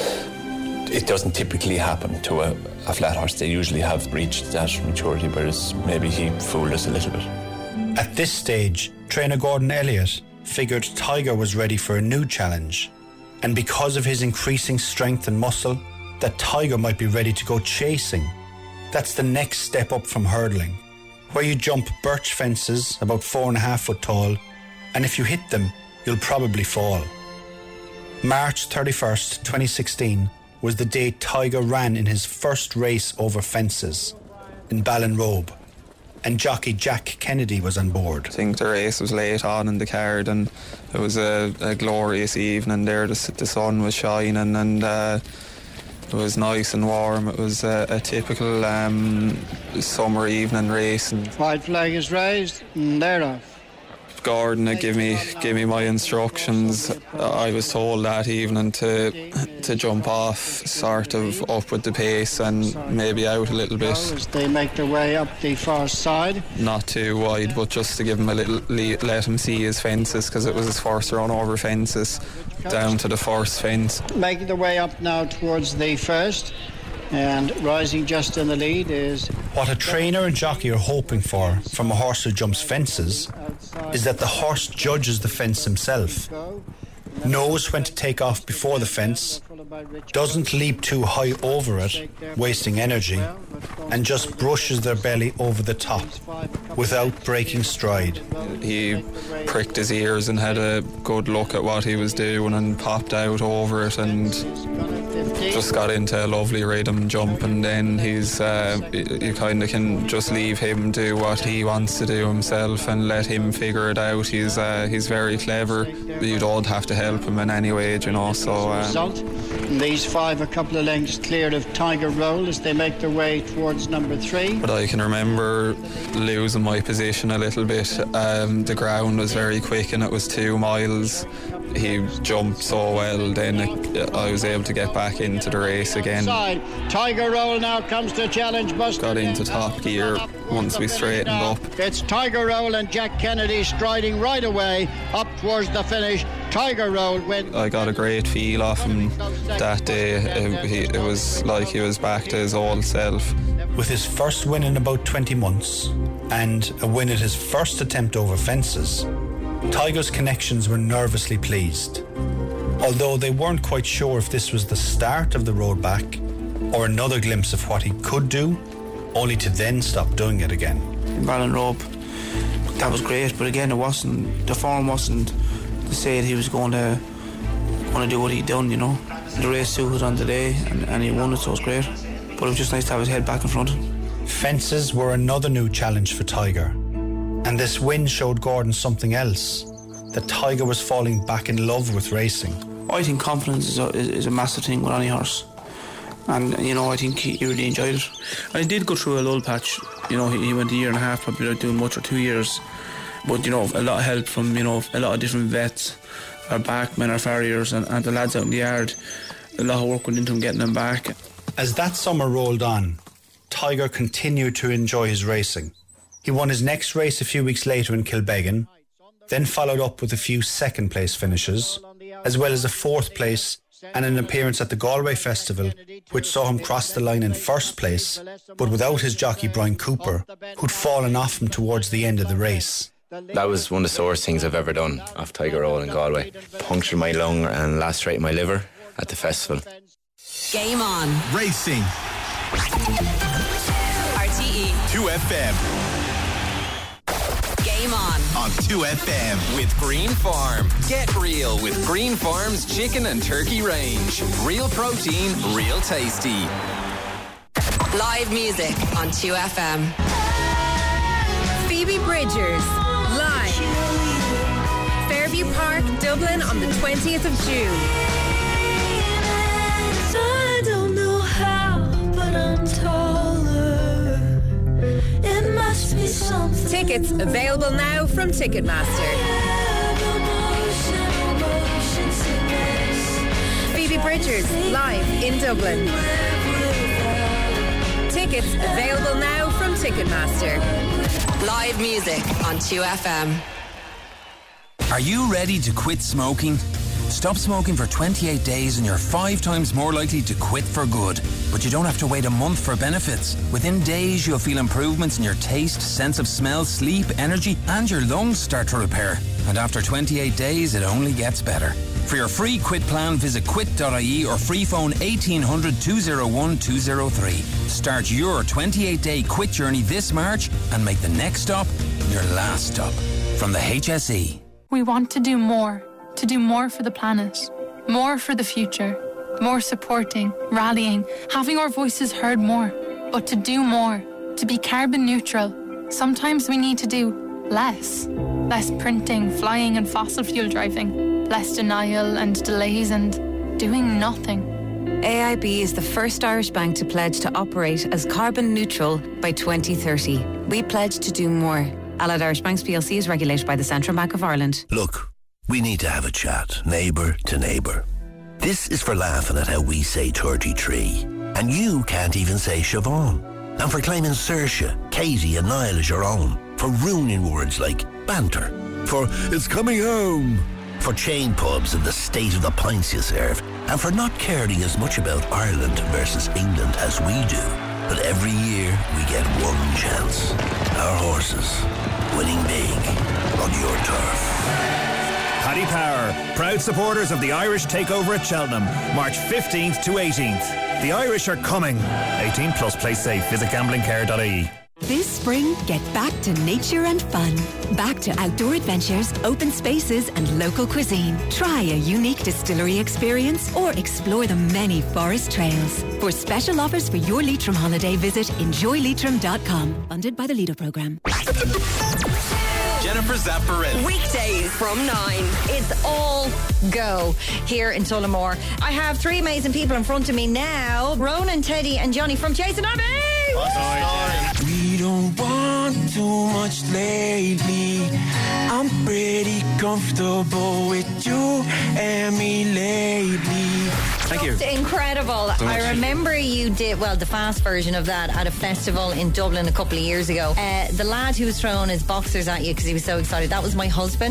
it doesn't typically happen to a flat horse. They usually have reached that maturity, whereas maybe he fooled us a little bit. At this stage, trainer Gordon Elliott figured Tiger was ready for a new challenge, and because of his increasing strength and muscle, that Tiger might be ready to go chasing. That's the next step up from hurdling, where you jump birch fences about 4.5 foot tall, and if you hit them, you'll probably fall. March 31st, 2016 was the day Tiger ran in his first race over fences in Ballinrobe, and jockey Jack Kennedy was on board. I think the race was late on in the card, and it was a glorious evening there. The sun was shining, and It was nice and warm. It was a typical summer evening race. And white flag is raised, and they're off. Gordon gave me my instructions. I was told that evening to jump off, sort of up with the pace and maybe out a little bit. As they make their way up the far side. Not too wide, but just to give him a little, let him see his fences, because it was his first run over fences, down to the first fence. Making their way up now towards the first. And rising just in the lead is... What a trainer and jockey are hoping for from a horse who jumps fences is that the horse judges the fence himself, knows when to take off before the fence, doesn't leap too high over it, wasting energy, and just brushes their belly over the top without breaking stride. He pricked his ears and had a good look at what he was doing and popped out over it and just got into a lovely rhythm jump, and then he's you kind of can just leave him do what he wants to do himself and let him figure it out. He's very clever. You don't have to help him in any way, you know. So these five a couple of lengths clear of Tiger Roll as they make their way towards number 3. But I can remember losing my position a little bit. The ground was very quick and it was 2 miles. He jumped so well, then I was able to get back into the race again. Tiger Roll now comes to challenge Buster. Got into top gear once we straightened up. It's Tiger Roll and Jack Kennedy striding right away up towards the finish. Tiger Roll went. I got a great feel off him that day. It was like he was back to his old self. With his first win in about 20 months and a win at his first attempt over fences, Tiger's connections were nervously pleased. Although they weren't quite sure if this was the start of the road back or another glimpse of what he could do, only to then stop doing it again. Ballinrobe, that was great, but again, the form wasn't to say that he was going to do what he'd done, you know. The race suited on the day and he won it, so it was great. But it was just nice to have his head back in front. Fences were another new challenge for Tiger, and this win showed Gordon something else, that Tiger was falling back in love with racing. I think confidence is a massive thing with any horse, and you know, I think he really enjoyed it. I did go through a lull patch, you know. He went a year and a half probably without doing much, or 2 years, but you know, a lot of help from, you know, a lot of different vets, our backmen, our farriers, and the lads out in the yard. A lot of work went into him getting him back. As that summer rolled on, Tiger continued to enjoy his racing. He won his next race a few weeks later in Kilbeggan, then followed up with a few second place finishes, as well as a 4th place and an appearance at the Galway Festival, which saw him cross the line in 1st place, but without his jockey Brian Cooper, who'd fallen off him towards the end of the race. That was one of the sorest things I've ever done off Tiger Roll in Galway. Punctured my lung and lacerated my liver at the festival. Game on. Racing. RTE. 2FM. Game on. On 2FM. With Green Farm. Get real with Green Farm's chicken and turkey range. Real protein, real tasty. Live music on 2FM. Phoebe Bridgers, live. Fairview Park, Dublin on the 20th of June. I don't know how, but I'm taller. It must be something. Tickets available now from Ticketmaster. Phoebe Bridgers, live in Dublin. Tickets available now from Ticketmaster. Live music on 2FM. Are you ready to quit smoking? Stop smoking for 28 days and you're 5 times more likely to quit for good. But you don't have to wait a month for benefits. Within days, you'll feel improvements in your taste, sense of smell, sleep, energy, and your lungs start to repair. And after 28 days, it only gets better. For your free quit plan, visit quit.ie or free phone 1800 201 203. Start your 28-day quit journey this March and make the next stop your last stop. From the HSE. We want to do more for the planet, more for the future, more supporting, rallying, having our voices heard more. But to do more, to be carbon neutral, sometimes we need to do less. Less printing, flying and fossil fuel driving, less denial and delays and doing nothing. AIB is the first Irish bank to pledge to operate as carbon neutral by 2030. We pledge to do more. Allied Irish Banks plc is regulated by the Central Bank of Ireland. Look, we need to have a chat, neighbour to neighbour. This is for laughing at how we say 33, and you can't even say Siobhan. And for claiming Saoirse, Katie and Niall as your own. For ruining words like banter. For it's coming home. For chain pubs and the state of the pints you serve. And for not caring as much about Ireland versus England as we do. But every year we get one chance. Our horses winning big on your turf. Paddy Power, proud supporters of the Irish takeover at Cheltenham, March 15th to 18th. The Irish are coming. 18 plus, play safe. Visit gamblingcare.ie. This spring, get back to nature and fun. Back to outdoor adventures, open spaces and local cuisine. Try a unique distillery experience or explore the many forest trails. For special offers for your Leitrim holiday, visit enjoyleitrim.com. Funded by the Lido programme. Jennifer Zamparelli. Weekdays from 9. It's all go here in Tullamore. I have three amazing people in front of me now. Ronan, Teddy and Johnny from Chasing Abbey. We don't want too much lately. I'm pretty comfortable with you and me lately. Thank you. Incredible. So I remember you did, well, the fast version of that at a festival in Dublin a couple of years ago. The lad who was throwing his boxers at you because he was so excited, that was my husband.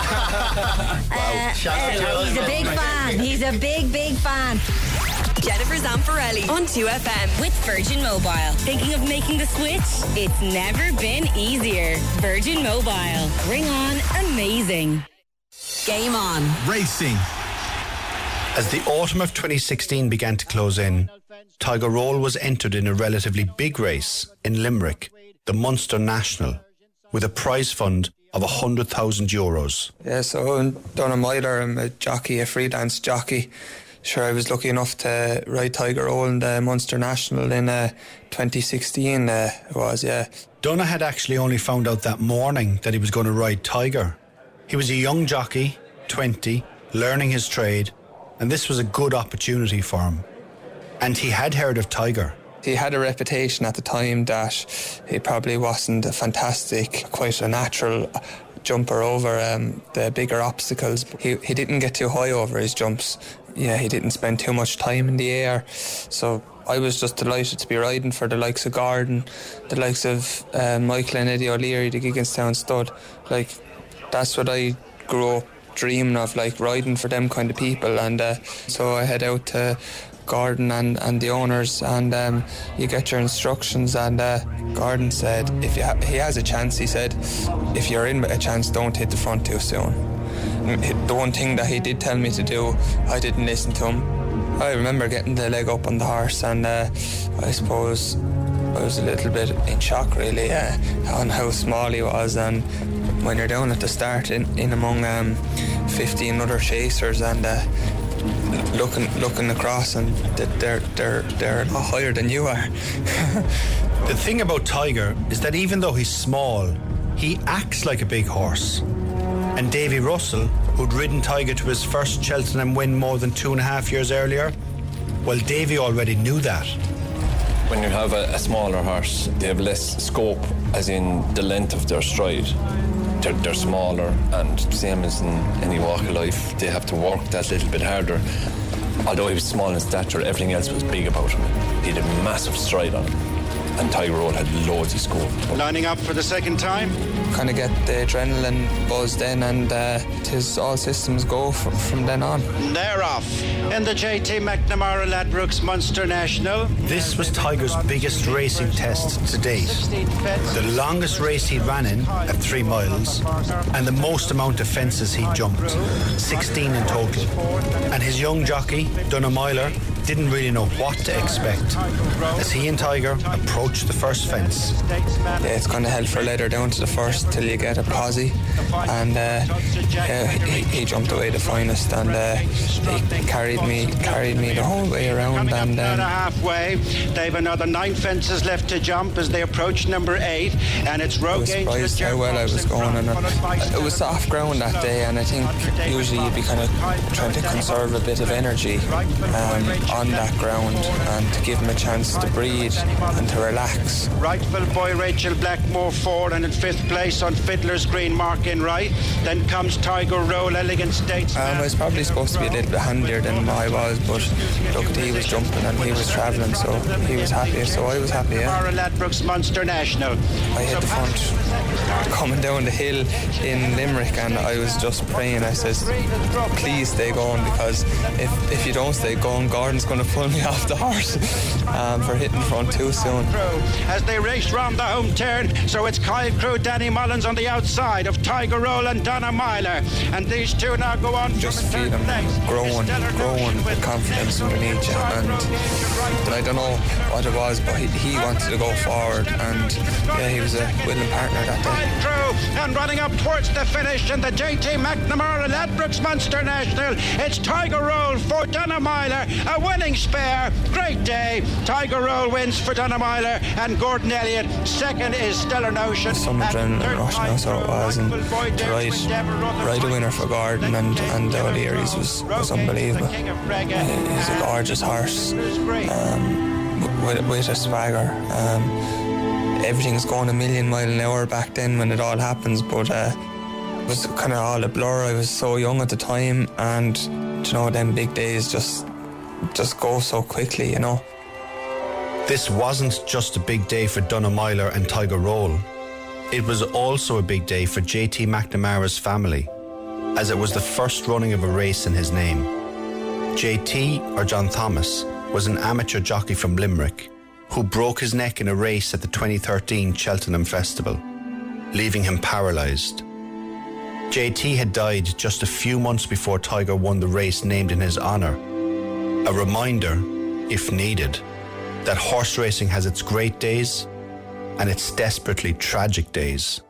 He's a big fan. He's a big fan. Jennifer Zamparelli on 2FM with Virgin Mobile. Thinking of making the switch? It's never been easier. Virgin Mobile. Ring on amazing. Game on. Racing. As the autumn of 2016 began to close in, Tiger Roll was entered in a relatively big race in Limerick, the Munster National, with a prize fund of €100,000. Yeah, so I'm Donagh Meyler. I'm a jockey, a freelance jockey. Sure, I was lucky enough to ride Tiger Roll in the Munster National in 2016. It was, yeah. Donagh had actually only found out that morning that he was going to ride Tiger. He was a young jockey, 20, learning his trade, and this was a good opportunity for him. And he had heard of Tiger. He had a reputation at the time that he probably wasn't a fantastic, quite a natural jumper over the bigger obstacles. He didn't get too high over his jumps. Yeah, he didn't spend too much time in the air. So I was just delighted to be riding for the likes of Gordon, the likes of Michael and Eddie O'Leary, the Gigginstown stud. Like, that's what I grew up dreaming of, like riding for them kind of people. And so I head out to Gordon and the owners, and you get your instructions. And Gordon said, if he has a chance, he said, if you're in with a chance, don't hit the front too soon. The one thing that he did tell me to do, I didn't listen to him. I remember getting the leg up on the horse, and I suppose I was a little bit in shock really on how small he was. And when you're down at the start in among 15 other chasers, and looking across, and they're a lot higher than you are. The thing about Tiger is that even though he's small, he acts like a big horse. And Davy Russell, who'd ridden Tiger to his first Cheltenham win more than 2.5 years earlier, well, Davy already knew that. When you have a smaller horse, they have less scope, as in the length of their stride. They're smaller, and same as in any walk of life, they have to work that little bit harder. Although he was small in stature, everything else was big about him. He had a massive stride on him, and Tiger Roll had loads of scope. Lining up for the second time. Kind of get the adrenaline buzz then, and tis all systems go from then on. They're off in the JT McNamara Ladbrokes Munster National. This was Tiger's biggest racing test to date. The longest race he ran in at 3 miles, and the most amount of fences he jumped, 16 in total. And his young jockey, Donagh Meyler, didn't really know what to expect as he and Tiger approached the first fence. Yeah, it's kind of hell for leather down to the first till you get a posse, and he jumped away the finest, and he carried me the whole way around. And halfway, they've another 9 fences left to jump as they approach number 8, and it's Rogaine. I was surprised how well I was going, and it was soft ground that day, and I think usually you'd be kind of trying to conserve a bit of energy. on that ground and to give him a chance to breathe and to relax. Rightful boy Rachel Blackmore 4, and in 5th place on Fiddler's Green, Mark Enright. Then comes Tiger Roll, Elegant Statesman. I was probably supposed to be a little bit handier than I was, but look, he was jumping and he was travelling, so he was happy, so I was happy, yeah. Ladbrokes Munster National. I hit the front coming down the hill in Limerick, and I was just praying. I says, please stay going, because if you don't stay going, Gordon's going to pull me off the horse for hitting the front too soon. As they race round the home turn, so it's Kyle Crew, Danny Mullins on the outside of Tiger Roll and Donna Myler, and these two now go on. Just feel him growing with confidence underneath you, and I don't know what it was, but he wanted to go forward, and yeah, he was a willing partner that day. And running up towards the finish in the JT McNamara Ladbrokes Munster National, it's Tiger Roll for Donna Myler, a winning spare. Great day. Tiger Roll wins for Donna Myler, and Gordon Elliott second is Stellar Notion. Some adrenaline rush now, so it was, and to ride a winner for Gordon and the O'Learys was unbelievable. He's a gorgeous horse with a swagger. Everything's going a million mile an hour back then when it all happens, but it was kind of all a blur. I was so young at the time, and you know, them big days just go so quickly, you know. This wasn't just a big day for Donna Myler and Tiger Roll. It was also a big day for JT McNamara's family, as it was the first running of a race in his name. JT, or John Thomas, was an amateur jockey from Limerick who broke his neck in a race at the 2013 Cheltenham Festival, leaving him paralysed. JT had died just a few months before Tiger won the race named in his honour. A reminder, if needed, that horse racing has its great days and its desperately tragic days.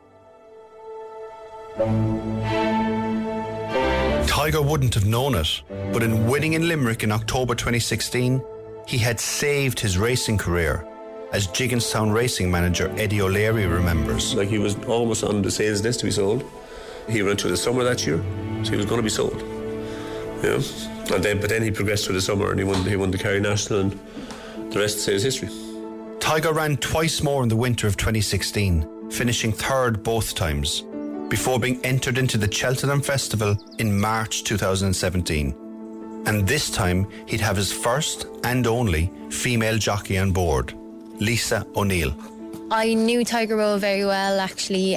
Tiger wouldn't have known it, but in winning in Limerick in October 2016, he had saved his racing career, as Gigginstown racing manager Eddie O'Leary remembers. Like, he was almost on the sales list to be sold. He went through the summer that year, so he was going to be sold. Yeah. But then he progressed through the summer and he won the Kerry National, and the rest is history. Tiger ran twice more in the winter of 2016, finishing third both times, before being entered into the Cheltenham Festival in March 2017. And this time he'd have his first and only female jockey on board, Lisa O'Neill. I knew Tiger Roll very well, actually.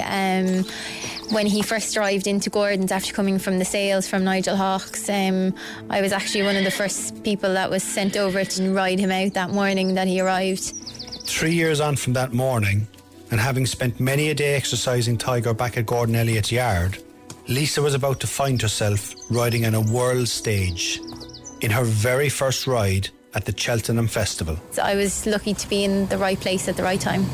When he first arrived into Gordon's after coming from the sales from Nigel Hawkes, I was actually one of the first people that was sent over to ride him out that morning that he arrived. 3 years on from that morning, and having spent many a day exercising Tiger back at Gordon Elliott's yard, Lisa was about to find herself riding on a world stage in her very first ride at the Cheltenham Festival. So I was lucky to be in the right place at the right time.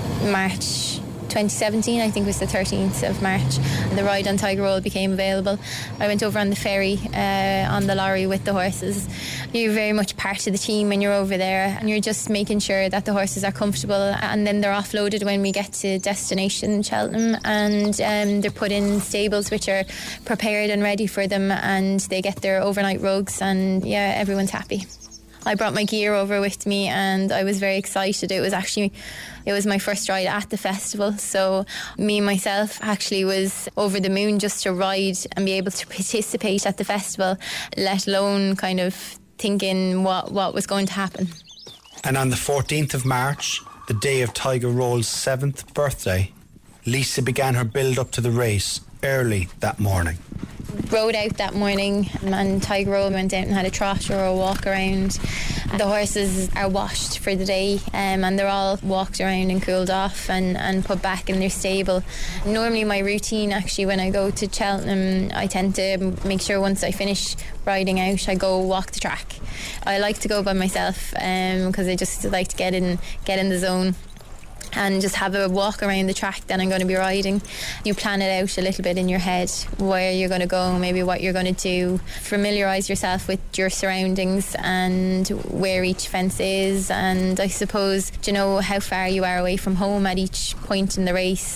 March 2017, I think, was the 13th of March. The ride on Tiger Roll became available. I went over on the ferry on the lorry with the horses. You're very much part of the team when you're over there, and you're just making sure that the horses are comfortable, and then they're offloaded when we get to destination Cheltenham, and they're put in stables which are prepared and ready for them, and they get their overnight rugs, and yeah, everyone's happy. I brought my gear over with me and I was very excited. It was my first ride at the festival, so me myself actually was over the moon just to ride and be able to participate at the festival, let alone kind of thinking what was going to happen. And on the 14th of March, the day of Tiger Roll's 7th birthday, Lisa began her build up to the race early that morning. Rode out that morning and Tiger Roll went out and had a trot or a walk around. The horses are washed for the day and they're all walked around and cooled off and put back in their stable. Normally my routine actually when I go to Cheltenham, I tend to make sure once I finish riding out I go walk the track. I like to go by myself because I just like to get in the zone and just have a walk around the track that I'm going to be riding. You plan it out a little bit in your head, where you're going to go, maybe what you're going to do. Familiarise yourself with your surroundings and where each fence is, and I suppose, you know, how far you are away from home at each point in the race.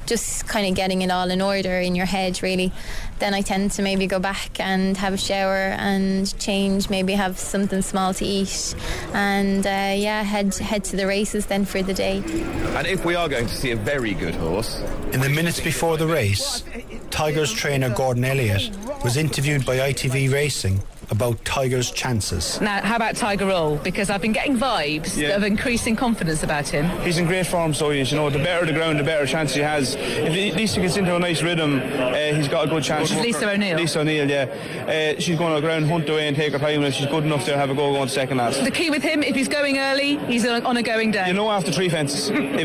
just kind of getting it all in order in your head, really. Then I tend to maybe go back and have a shower and change, maybe have something small to eat, and head to the races then for the day. And if we are going to see a very good horse... In the minutes before the race, Tiger's trainer Gordon Elliott was interviewed by ITV Racing about Tiger's chances. Now, how about Tiger Roll? Because I've been getting vibes of increasing confidence about him. He's in great form, so he is. You know, the better the ground, the better chance he has. If Lisa gets into a nice rhythm, he's got a good chance. Lisa O'Neill. Lisa O'Neill, yeah. She's going to ground, hunt away and take her time, and if she's good enough to have a go on second last. The key with him, if he's going early, he's on a going day. You know, after 3 fences.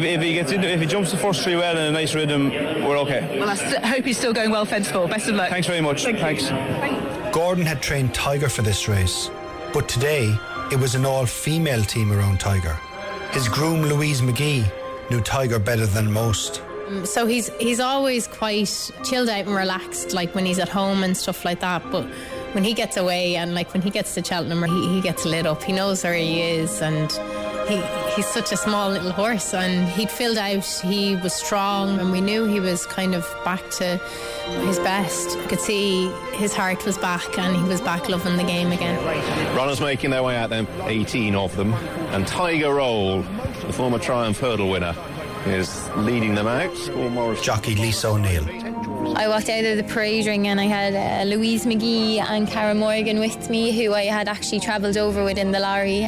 if he jumps the first 3 well in a nice rhythm, we're okay. Well, I hope he's still going well fenced for. Best of luck. Thanks very much. Thanks. Gordon had trained Tiger for this race, but today it was an all-female team around Tiger. His groom Louise McGee knew Tiger better than most. So he's always quite chilled out and relaxed, like when he's at home and stuff like that, but when he gets away and like when he gets to Cheltenham, he gets lit up. He knows where he is, and he's such a small little horse, and he'd filled out, he was strong, and we knew he was kind of back to his best. I could see his heart was back, and he was back loving the game again. Runners making their way out then, 18 of them, and Tiger Roll, the former Triumph Hurdle winner, is leading them out. Jockey Lisa O'Neill. I walked out of the parade ring and I had Louise McGee and Cara Morgan with me, who I had actually travelled over with in the lorry.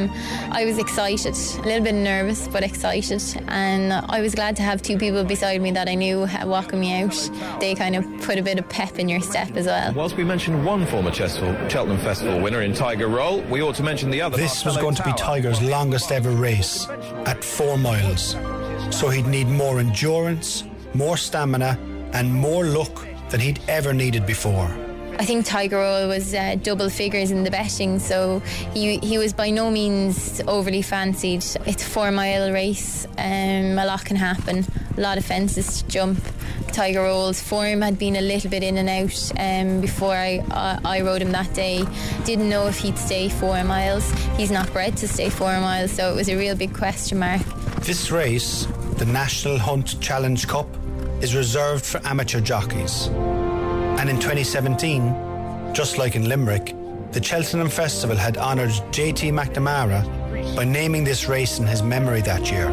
I was excited, a little bit nervous but excited, and I was glad to have 2 people beside me that I knew walking me out. They kind of put a bit of pep in your step as well. Whilst we mentioned one former Cheltenham Festival winner in Tiger Roll, we ought to mention the other. This was going to be Tiger's longest ever race at 4 miles. So he'd need more endurance, more stamina, and more luck than he'd ever needed before. I think Tiger Roll was double figures in the betting, so he was by no means overly fancied. It's a 4-mile race, a lot can happen, a lot of fences to jump. Tiger Roll's form had been a little bit in and out before I rode him that day. Didn't know if he'd stay 4 miles. He's not bred to stay 4 miles, so it was a real big question mark. This race, the National Hunt Challenge Cup, is reserved for amateur jockeys. And in 2017, just like in Limerick, the Cheltenham Festival had honoured JT McNamara by naming this race in his memory that year,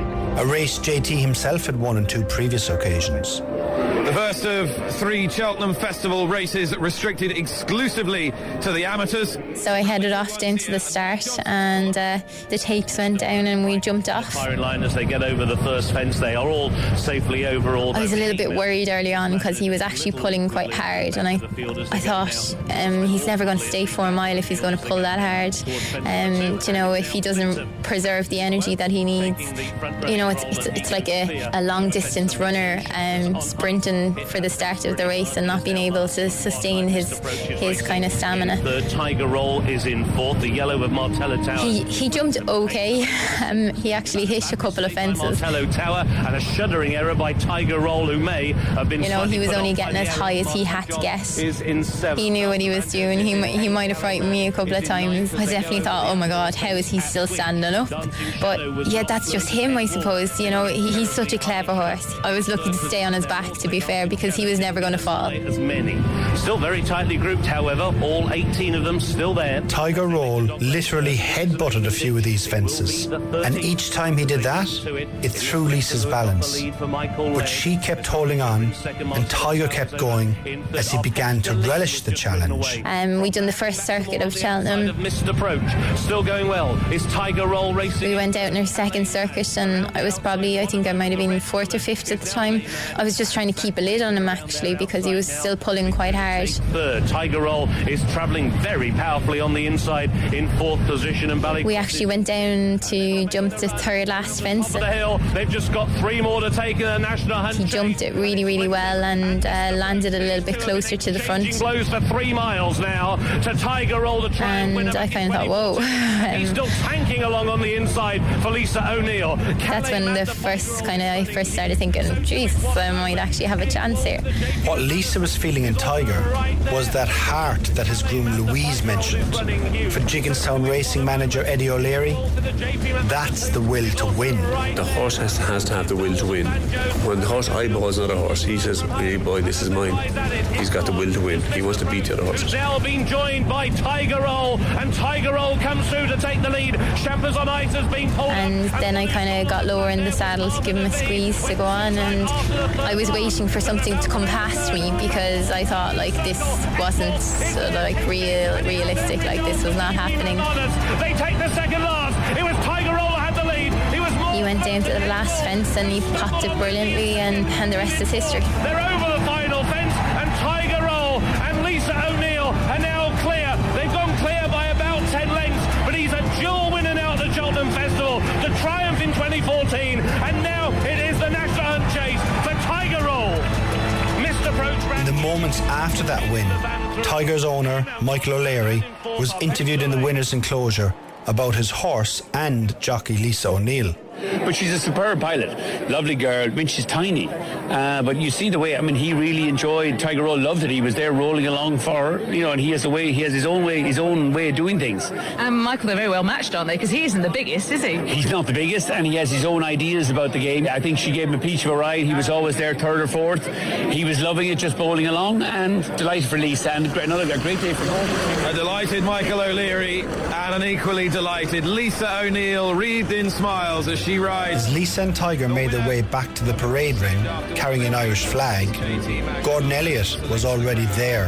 a race JT himself had won on 2 previous occasions. The first of 3 Cheltenham Festival races restricted exclusively to the amateurs. So I headed off down to the start, and the tapes went down and we jumped off. Firing line as they get over the first fence, they are all safely over all. I was a little bit worried early on because he was actually pulling quite hard, and I thought he's never going to stay 4 mile if he's going to pull that hard. You know, if he doesn't preserve the energy that he needs, you know, it's like a long distance runner sprinting for the start of the race and not being able to sustain his kind of stamina. The Tiger Roll is in 4th, the yellow of Martello Tower. He jumped okay. He actually hit a couple of fences. Martello Tower, and a shuddering error by Tiger Roll, who may have been. You know, he was only getting as high as he had to get. He knew what he was doing. He might have frightened me a couple of times. I definitely thought, oh my God, how is he still standing up? But yeah, that's just him, I suppose. You know, he's such a clever horse. I was lucky to stay on his back, to be fair, because he was never going to fall. As many. Still very tightly grouped, however, all 18 of them still there. Tiger Roll literally headbutted a few of these fences, and each time he did that, it threw Lisa's balance. But she kept holding on, and Tiger kept going as he began to relish the challenge. We'd done the first circuit of Cheltenham. Missed approach, still going well. Is Tiger Roll racing? We went out in our second circuit, and I was probably, I think I might have been 4th or 5th at the time. I was just trying to keep a lid on him actually, because he was still pulling quite hard. 3rd, Tiger Roll is travelling very powerfully on the inside in 4th position, and we actually went down to jump the 3rd last fence. The hill, they've just got 3 more to take in the National Hunt. He jumped it really, really well and landed a little bit closer to the front. Close to 3 miles now to Tiger Roll to try and win. I kind of thought, whoa. He's still tanking running along on the inside for Lisa O'Neill. That's when I first started thinking, Jesus, I might actually have a chance here. What Lisa was feeling in Tiger was that heart that his groom Louise mentioned. For Jigginstown racing manager Eddie O'Leary, that's the will to win. The horse has to have the will to win. When the horse eyeballs another horse, he says, hey boy, this is mine. He's got the will to win. He wants to beat the other horses. Now being joined by Tiger Roll, and Tiger Roll comes through to take the lead. Champers on Ice has been pulled. And then I kind of got lower in the saddle to give him a squeeze to go on, and I was waiting for something to come past me because I thought like this wasn't realistic, like this was not happening. They take the second last. It was Tiger Roll who had the lead. He went down to the last fence and he popped it brilliantly, and the rest is history. They're over the final fence, and Tiger Roll and Lisa O'Neill are now clear. They've gone clear by about 10 lengths, but he's a dual winner now at the Cheltenham Festival, the triumph in 2014, and now it is the National Hunt Chase for Tiger Roll. Mr. Proach. In the moments after that win, Tiger's owner, Michael O'Leary, was interviewed in the winner's enclosure about his horse and jockey Lisa O'Neill. But she's a superb pilot, lovely girl. I mean, she's tiny, but you see the way. I mean, he really enjoyed. Tiger Roll loved it. He was there rolling along for her, and he has his own way of doing things. Michael, they're very well matched, aren't they? Because he isn't the biggest, is he? He's not the biggest, and he has his own ideas about the game. I think she gave him a peach of a ride. He was always there, third or fourth. He was loving it, just bowling along, and delighted for Lisa, and a great day for both. A delighted Michael O'Leary, and an equally delighted Lisa O'Neill wreathed in smiles as she rides. As Lisa and Tiger made their way back to the parade ring, carrying an Irish flag, Gordon Elliott was already there.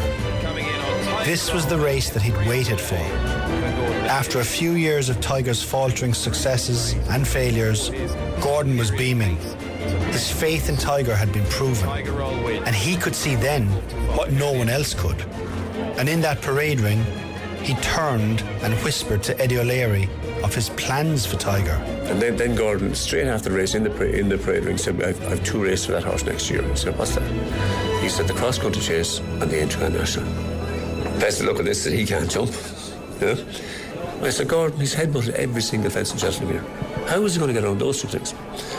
This was the race that he'd waited for. After a few years of Tiger's faltering successes and failures, Gordon was beaming. His faith in Tiger had been proven, and he could see then what no one else could. And in that parade ring, he turned and whispered to Eddie O'Leary of his plans for Tiger. And then Gordon, straight after the race in the parade ring, said, I've 2 races for that horse next year. I said, what's that? He said, the cross-country chase and the Aintree National. Best look at this, that he can't jump. Yeah? I said, Gordon, he's headbutted every single fence in Cheltenham here. How is he going to get around those 2 things?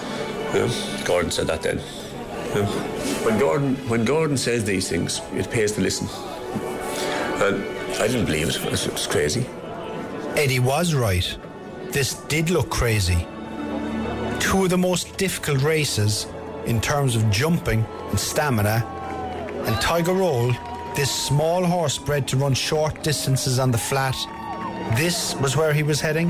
Yeah? Gordon said that then. Yeah? When Gordon says these things, it pays to listen. And I didn't believe it. It was crazy. Eddie was right. This did look crazy. 2 of the most difficult races in terms of jumping and stamina, and Tiger Roll, this small horse bred to run short distances on the flat, this was where he was heading.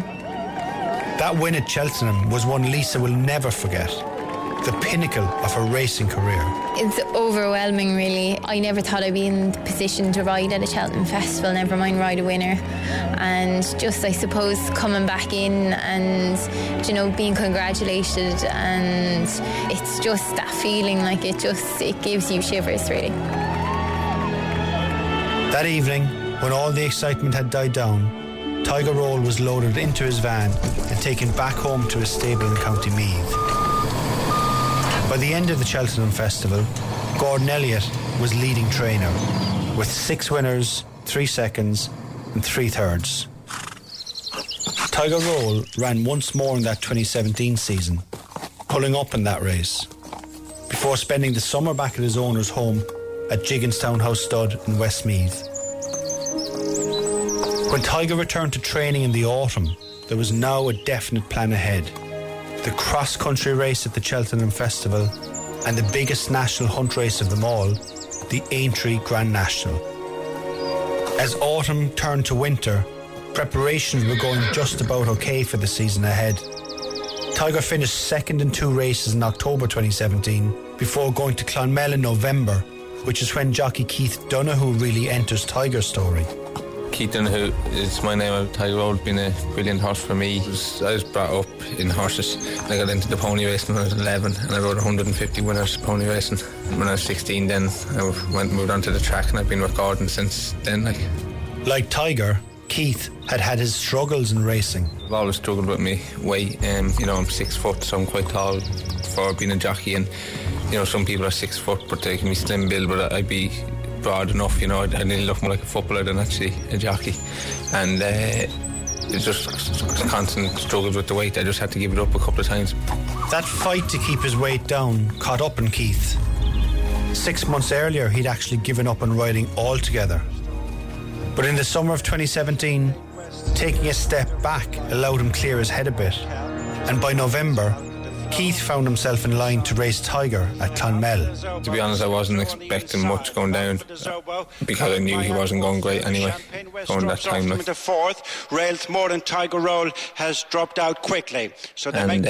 That win at Cheltenham was one Lisa will never forget. The pinnacle of her racing career. It's overwhelming, really. I never thought I'd be in the position to ride at a Cheltenham Festival, never mind ride a winner. And just, I suppose, coming back in and, being congratulated, and it's just that feeling, like it gives you shivers, really. That evening, when all the excitement had died down, Tiger Roll was loaded into his van and taken back home to his stable in County Meath. By the end of the Cheltenham Festival, Gordon Elliott was leading trainer, with 6 winners, 3 seconds and 3 thirds. Tiger Roll ran once more in that 2017 season, pulling up in that race, before spending the summer back at his owner's home at Jigginstown House Stud in Westmeath. When Tiger returned to training in the autumn, there was now a definite plan ahead. The cross-country race at the Cheltenham Festival, and the biggest national hunt race of them all, the Aintree Grand National. As autumn turned to winter, preparations were going just about okay for the season ahead. Tiger finished second in 2 races in October 2017, before going to Clonmel in November, which is when jockey Keith Donoghue really enters Tiger's story. Keith Donoghue is my name. Tiger Roll has been a brilliant horse for me. I was brought up in horses. I got into the pony racing when I was 11, and I rode 150 winners pony racing. When I was 16 then, I moved on to the track, and I've been with Gordon since then. Like Tiger, Keith had his struggles in racing. I've always struggled with my weight. I'm 6 foot, so I'm quite tall for being a jockey, and some people are 6 foot but they can be slim build, but I'd be broad enough, I nearly look more like a footballer than actually a jockey. And It just constant struggles with the weight. I just had to give it up a couple of times. That fight to keep his weight down caught up in Keith. 6 months earlier, he'd actually given up on riding altogether. But in the summer of 2017, taking a step back allowed him clear his head a bit. And by November, Keith found himself in line to race Tiger at Clonmel. To be honest, I wasn't expecting much going down because I knew he wasn't going great anyway, going that time. Into fourth, Railsmore and Tiger Roll has dropped out quickly. So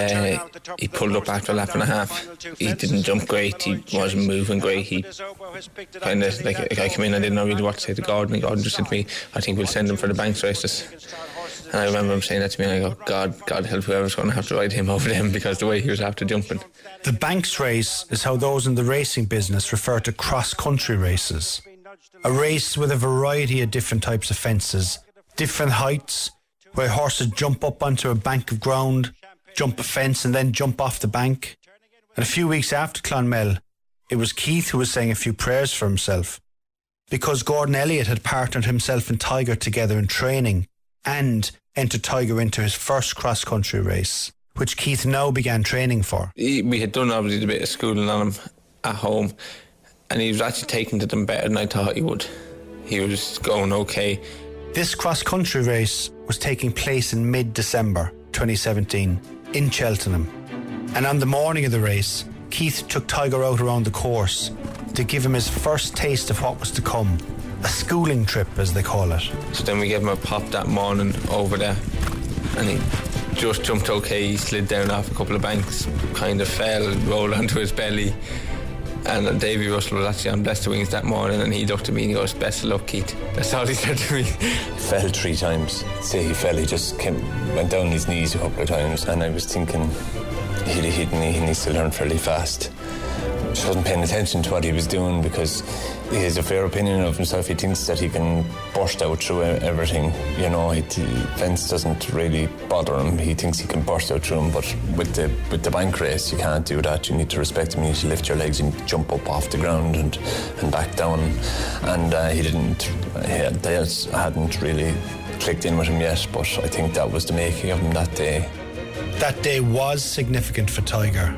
he pulled up after a lap and a half. He didn't jump great, he wasn't moving great. He kind of, like, I came in, I didn't know really what to say to Gordon, and Gordon just said to me, I think we'll send him for the Banks races. And I remember him saying that to me, and I go, God help whoever's going to have to ride him over them, because the way he was after jumping. The Banks race is how those in the racing business refer to cross-country races. A race with a variety of different types of fences, different heights, where horses jump up onto a bank of ground, jump a fence and then jump off the bank. And a few weeks after Clonmel, it was Keith who was saying a few prayers for himself, because Gordon Elliott had partnered himself and Tiger together in training and entered Tiger into his first cross-country race, which Keith now began training for. We had done obviously a bit of schooling on him at home, and he was actually taking to them better than I thought he would. He was going okay. This cross-country race was taking place in mid-December 2017 in Cheltenham. And on the morning of the race, Keith took Tiger out around the course to give him his first taste of what was to come. A schooling trip, as they call it. So then we gave him a pop that morning over there, and he just jumped okay. He slid down off a couple of banks, kind of fell, rolled onto his belly. And Davy Russell was actually on Bless the Wings that morning, and he looked at me and he goes, best of luck, Keith. That's all he said to me. He fell 3 times. Say he fell, he just went down his knees a couple of times, and I was thinking he needs to learn fairly fast. Just wasn't paying attention to what he was doing, because he has a fair opinion of himself. He thinks that he can burst out through everything. You know, fence doesn't really bother him. He thinks he can burst out through him, but with the bank race, you can't do that. You need to respect him. You need to lift your legs and jump up off the ground and back down. And that hadn't really clicked in with him yet, but I think that was the making of him that day. That day was significant for Tiger.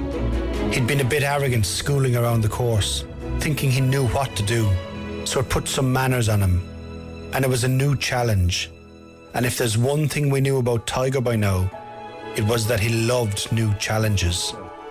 He'd been a bit arrogant schooling around the course, thinking he knew what to do, so it put some manners on him. And it was a new challenge. And if there's one thing we knew about Tiger by now, it was that he loved new challenges.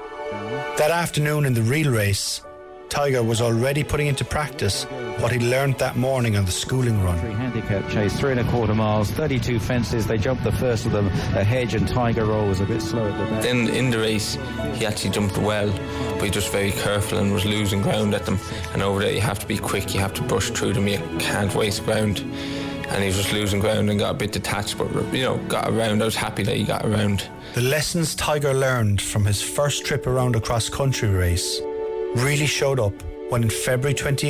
That afternoon in the real race, Tiger was already putting into practice what he learned that morning on the schooling run. Handicap chase, 3.25 miles, 32 fences. They jumped the first of them, a hedge, and Tiger Roll was a bit slow at the back. Then in the race, he actually jumped well, but he was just very careful and was losing ground at them. And over there, you have to be quick, you have to brush through them, you can't waste ground. And he was just losing ground and got a bit detached, but, got around. I was happy that he got around. The lessons Tiger learned from his first trip around a cross-country race really showed up when in February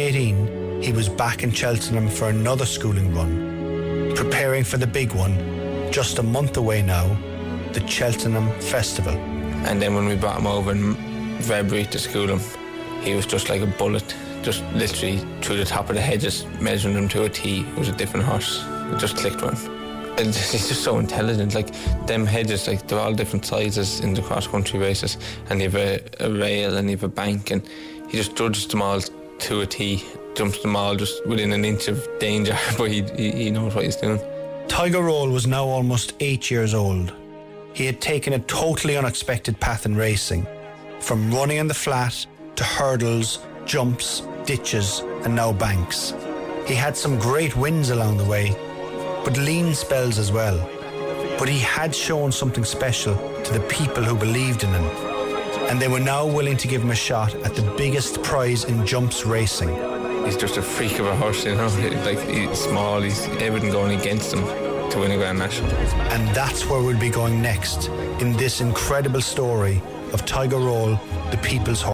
2018 he was back in Cheltenham for another schooling run, preparing for the big one, just a month away now, the Cheltenham Festival. And then when we brought him over in February to school him, he was just like a bullet, just literally through the top of the hedges, measuring him to a T. It was a different horse. It just clicked with him. And he's just so intelligent. Like, them hedges, like, they're all different sizes in the cross-country races, and you have a rail and you have a bank, and he just judges them all to a T, jumps them all just within an inch of danger, but he knows what he's doing. Tiger Roll was now almost 8 years old. He had taken a totally unexpected path in racing, from running on the flat to hurdles, jumps, ditches, and now banks. He had some great wins along the way, but lean spells as well. But he had shown something special to the people who believed in him, and they were now willing to give him a shot at the biggest prize in jumps racing. He's just a freak of a horse, like, he's small, he's everything going against him to win a Grand National. And that's where we'll be going next in this incredible story of Tiger Roll, the people's horse.